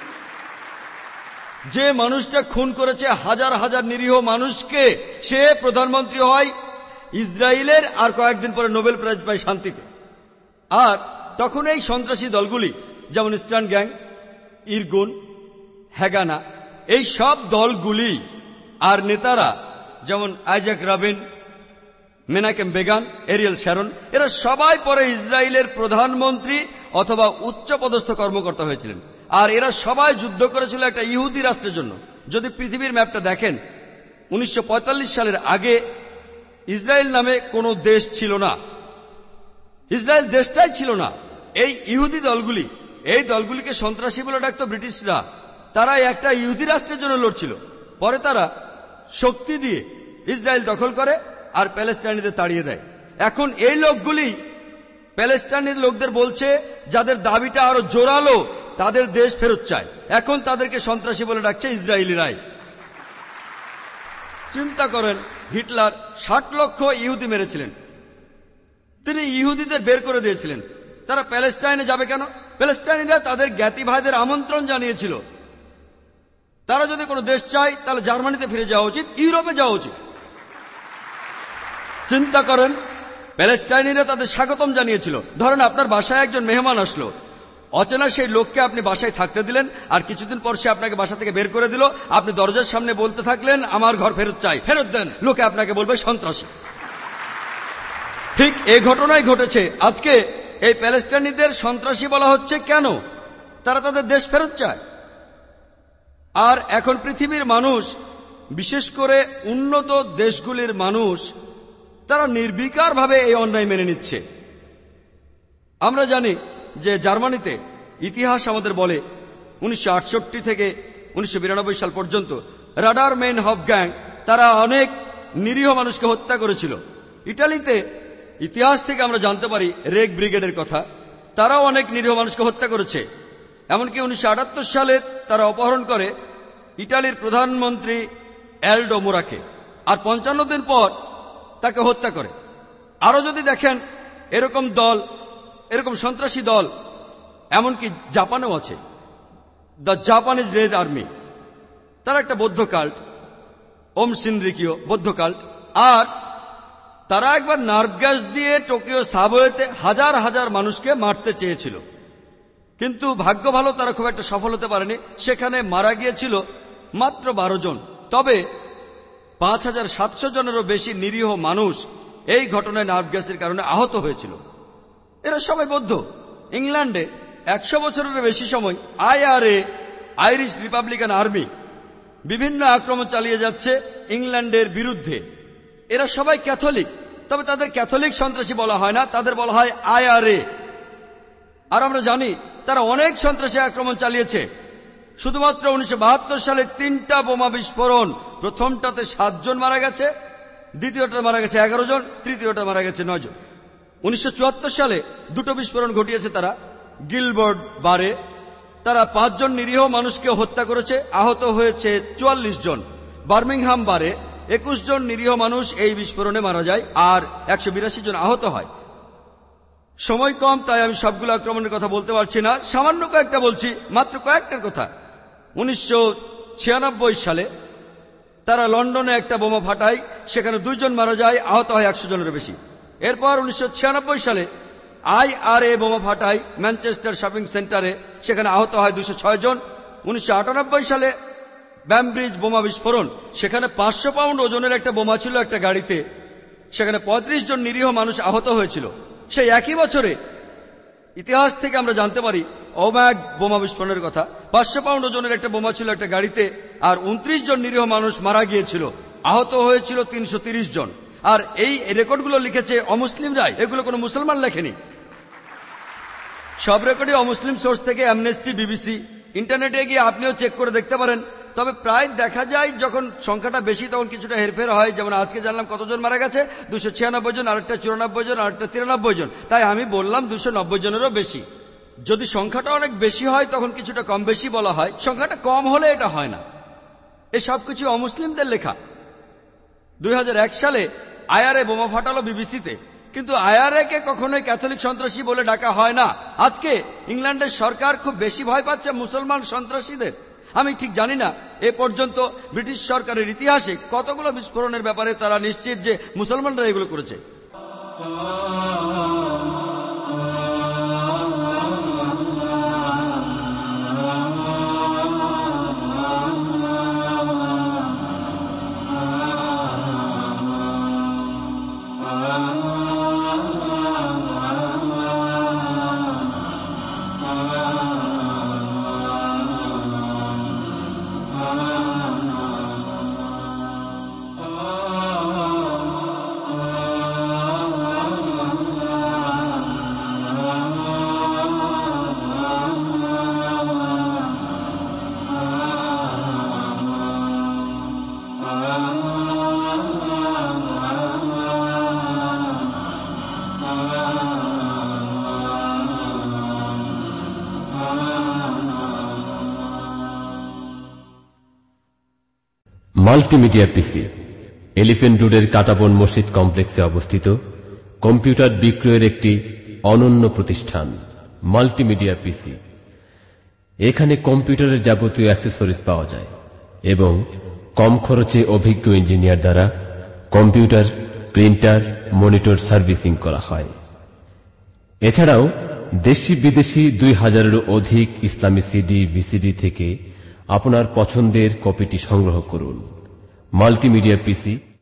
যে মানুষটা খুন করেছে হাজার হাজার নিরীহ মানুষকে, সে প্রধানমন্ত্রী হয় ইসরায়েলের, আর কয়েকদিন পরে নোবেল প্রাইজ পায় শান্তিতে। আর তখন এই সন্ত্রাসী দলগুলি যেমন ইস্টার্ন গ্যাং, ইরগুন, হ্যাগানা, এই সব দলগুলি আর নেতারা যেমন Isaac Rabin, Menachem Begin, Ariel Sharon, এরা সবাই পরে ইসরায়েলের প্রধানমন্ত্রী অথবা উচ্চপদস্থ কর্মকর্তা হয়েছিলেন। আর এরা সবাই যুদ্ধ করেছিল একটা ইহুদি রাষ্ট্রের জন্য। যদি পৃথিবীর ম্যাপটা দেখেন, উনিশশো পঁয়তাল্লিশ সালের আগে ইসরায়েল নামে কোনো দেশ ছিল না। ইসরায়েল দেশটাই ছিল না। এই ইহুদি দলগুলি, এই দলগুলিকে সন্ত্রাসী বলে ডাকত ব্রিটিশরা। তারা একটা ইহুদি রাষ্ট্রের জন্য লড়ছিল। পরে তারা শক্তি দিয়ে ইসরায়েল দখল করে আর প্যালেস্টাইনিদের তাড়িয়ে দেয়। এখন এই লোকগুলি প্যালেস্টাইনের লোকদের বলছে, যাদের দাবিটা আরো জোরালো, তাদের দেশ ফেরত চায়। এখন তাদেরকে সন্ত্রাসী বলে ডাকছে ইসরায়েলিরাই। চিন্তা করেন, হিটলার ষাট লক্ষ ইহুদি মেরেছিলেন। তিনি ইহুদিদের বের করে দিয়েছিলেন। তারা প্যালেস্টাইনে যাবে কেন? প্যালেস্টাইনিরা তাদের জ্ঞাতি ভাইদের আমন্ত্রণ জানিয়েছিল। তারা যদি কোনো দেশ চায় তাহলে জার্মানিতে ফিরে যাওয়া উচিত, ইউরোপে যাওয়া উচিত। চিন্তা করেন, প্যালেস্টাইনিরা তাদের স্বাগতম জানিয়েছিল। ধরেন আপনার বাসায় একজন মেহমান আসলো, অচেনা সেই লোককে আপনি বাসায় থাকতে দিলেন, আর কিছুদিন পর সে আপনাকে বাসা থেকে বের করে দিল। আপনি দরজার সামনে বলতে থাকলেন, আমার ঘর ফেরত চাই, ফেরত দেন। লোকে আপনাকে বলবে সন্ত্রাসী। ঠিক এই ঘটনাই ঘটেছে। আজকে এই প্যালেস্টাইনিদের সন্ত্রাসী বলা হচ্ছে কেন? তারা তাদের দেশ ফেরত চায়। আর এখন পৃথিবীর মানুষ, বিশেষ করে উন্নত দেশগুলির মানুষ, তারা নির্বিকারভাবে এই অন্যায় মেনে নিচ্ছে। আমরা জানি যে জার্মানিতে ইতিহাস আমাদের বলে উনিশশো আটষট্টি থেকে উনিশশো বিরানব্বই সাল পর্যন্ত রাডার মেইন হফ গ্যাং তারা অনেক নিরীহ মানুষকে হত্যা করেছিল। ইটালিতে ইতিহাস থেকে আমরা জানতে পারি রেগ ব্রিগেডের কথা, তারাও অনেক নিরীহ মানুষকে হত্যা করেছে। এমনকি উনিশশো আটাত্তর সালে তারা অপহরণ করে ইটালির প্রধানমন্ত্রী অ্যালডো মোরাকে, আর পঞ্চান্ন দিন পর তাকে হত্যা করে। আরো যদি দেখেন এরকম দল, এরকম সন্ত্রাসী দল এমনকি জাপানেও আছে, দ্য জাপানিজ রেড আর্মি। তারা একটা বৌদ্ধ কাল্ট, ওম সিনরিকিও বৌদ্ধ কাল্ট। আর তারা একবার নার্ভ গ্যাস দিয়ে টোকিও সাবওয়েতে হাজার হাজার মানুষকে মারতে চেয়েছিল, কিন্তু ভাগ্য ভালো তারা খুব একটা সফল হতে পারেনি। সেখানে মারা গিয়েছিল মাত্র বারো জন। তবে পাঁচ হাজার সাতশো জনেরও বেশি নিরীহ মানুষ এই ঘটনায় নার্ভ গ্যাসের কারণে আহত হয়েছিল। এরা সবাই বৌদ্ধ। ইংল্যান্ডে একশো বছরের বেশি সময় আইআরএ, আইরিশ রিপাবলিকান আর্মি বিভিন্ন আক্রমণ চালিয়ে যাচ্ছে ইংল্যান্ডের বিরুদ্ধে। এরা সবাই ক্যাথলিক, তবে তাদের ক্যাথলিক সন্ত্রাসী বলা হয় না, তাদের বলা হয় আইআরএ। আর আমরা জানি তারা অনেক সন্ত্রাসী আক্রমণ চালিয়েছে। শুধুমাত্র উনিশশো বাহাত্তর সালে তিনটা বোমা বিস্ফোরণ, প্রথমটাতে সাতজন মারা গেছে, দ্বিতীয়টা মারা গেছে এগারো জন, তৃতীয়টা মারা গেছে নয় জন। উনিশশো চুয়াত্তর সালে দুটো বিস্ফোরণ ঘটিয়েছে তারা গিলবার্ট বারে। তারা পাঁচজন নিরীহ মানুষকে হত্যা করেছে, আহত হয়েছে চুয়াল্লিশ জন। বার্মিংহাম বারে একুশ জন নিরীহ মানুষ এই বিস্ফোরণে মারা যায় আর একশো বিরাশি জন আহত হয়। সময় কম, তাই আমি সবগুলো আক্রমণের কথা বলতে পারছি না, সামান্য কয়েকটা বলছি, মাত্র কয়েকটার কথা। উনিশশো ছিয়ানব্বই সালে তারা লন্ডনে একটা বোমা ফাটায়, সেখানে দুইজন মারা যায়, আহত হয় একশো জনের বেশি। এরপর উনিশশো ছিয়ানব্বই সালে আইআরএ বোমা ফাটায় ম্যানচেস্টার শপিং সেন্টারে, সেখানে আহত হয় দুশো ছয় জন। উনিশশো আটানব্বই সালে ব্যামব্রিজ বোমা বিস্ফোরণ, সেখানে পাঁচশো পাউন্ড ওজনের একটা বোমা ছিল একটা গাড়িতে, সেখানে পঁয়ত্রিশ জন নিরীহ মানুষ আহত হয়েছিল। সেই একই বছরে ইতিহাস থেকে আমরা জানতে পারি ওম্যাগ বোমা বিস্ফোরণের কথা। পাঁচশো পাউন্ড ওজনের একটা বোমা ছিল একটা গাড়িতে, আর উনত্রিশ জন নিরীহ মানুষ মারা গিয়েছিল, আহত হয়েছিল তিনশো তিরিশ জন। আর এই রেকর্ডগুলো লিখেছে অমুসলিমরাই, এগুলো কোনো মুসলমান লেখেনি। সব রেকর্ডই অমুসলিম সোর্স থেকে, অ্যামনেস্টি, বিবিসি। ইন্টারনেটে গিয়ে আপনিও চেক করে দেখতে পারেন। তবে প্রায় দেখা যায় যখন সংখ্যাটা বেশি তখন কিছুটা হেরফের হয়। যেমন আজকে জানলাম কতজন মারা গেছে, দুশো ছিয়ানব্বই জন, আরেকটা চুরানব্বই জন, আরেকটা তিরানব্বই জন, তাই আমি বললাম দুশো নব্বই জনেরও বেশি। যদি সংখ্যাটা অনেক বেশি হয় তখন কিছুটা কম বেশি বলা হয়, সংখ্যাটা কম হলে এটা হয় না। এসব কিছু অমুসলিমদের লেখা। দুই হাজার এক সালে আইআরএ বোমা ফাটালো বিবিসিতে, কিন্তু আইআরএ কে কখনোই ক্যাথলিক সন্ত্রাসী বলে ডাকা হয় না। আজকে ইংল্যান্ডের সরকার খুব বেশি ভয় পাচ্ছে মুসলমান সন্ত্রাসীদের। আমি ঠিক জানি না এ পর্যন্ত ব্রিটিশ সরকারের ইতিহাসে কতগুলো বিস্ফোরণের ব্যাপারে তারা নিশ্চিত যে মুসলমানরা এগুলো করেছে। মাল্টিমিডিয়া পিসি এলিফ্যান্ট রোডের কাটাবন মসজিদ কমপ্লেক্সে অবস্থিত কম্পিউটার বিক্রয়ের একটি অনন্য প্রতিষ্ঠান মাল্টিমিডিয়া পিসি। এখানে কম্পিউটারের যাবতীয় অ্যাক্সেসরিজ পাওয়া যায় এবং কম খরচে অভিজ্ঞ ইঞ্জিনিয়ার দ্বারা কম্পিউটার, প্রিন্টার, মনিটর সার্ভিসিং করা হয়। এছাড়াও দেশি বিদেশি দুই হাজারেরও অধিক ইসলামী সিডি, ভিসিডি থেকে আপনার পছন্দের কপিটি সংগ্রহ করুন। মাল্টিমিডিয়া পিসি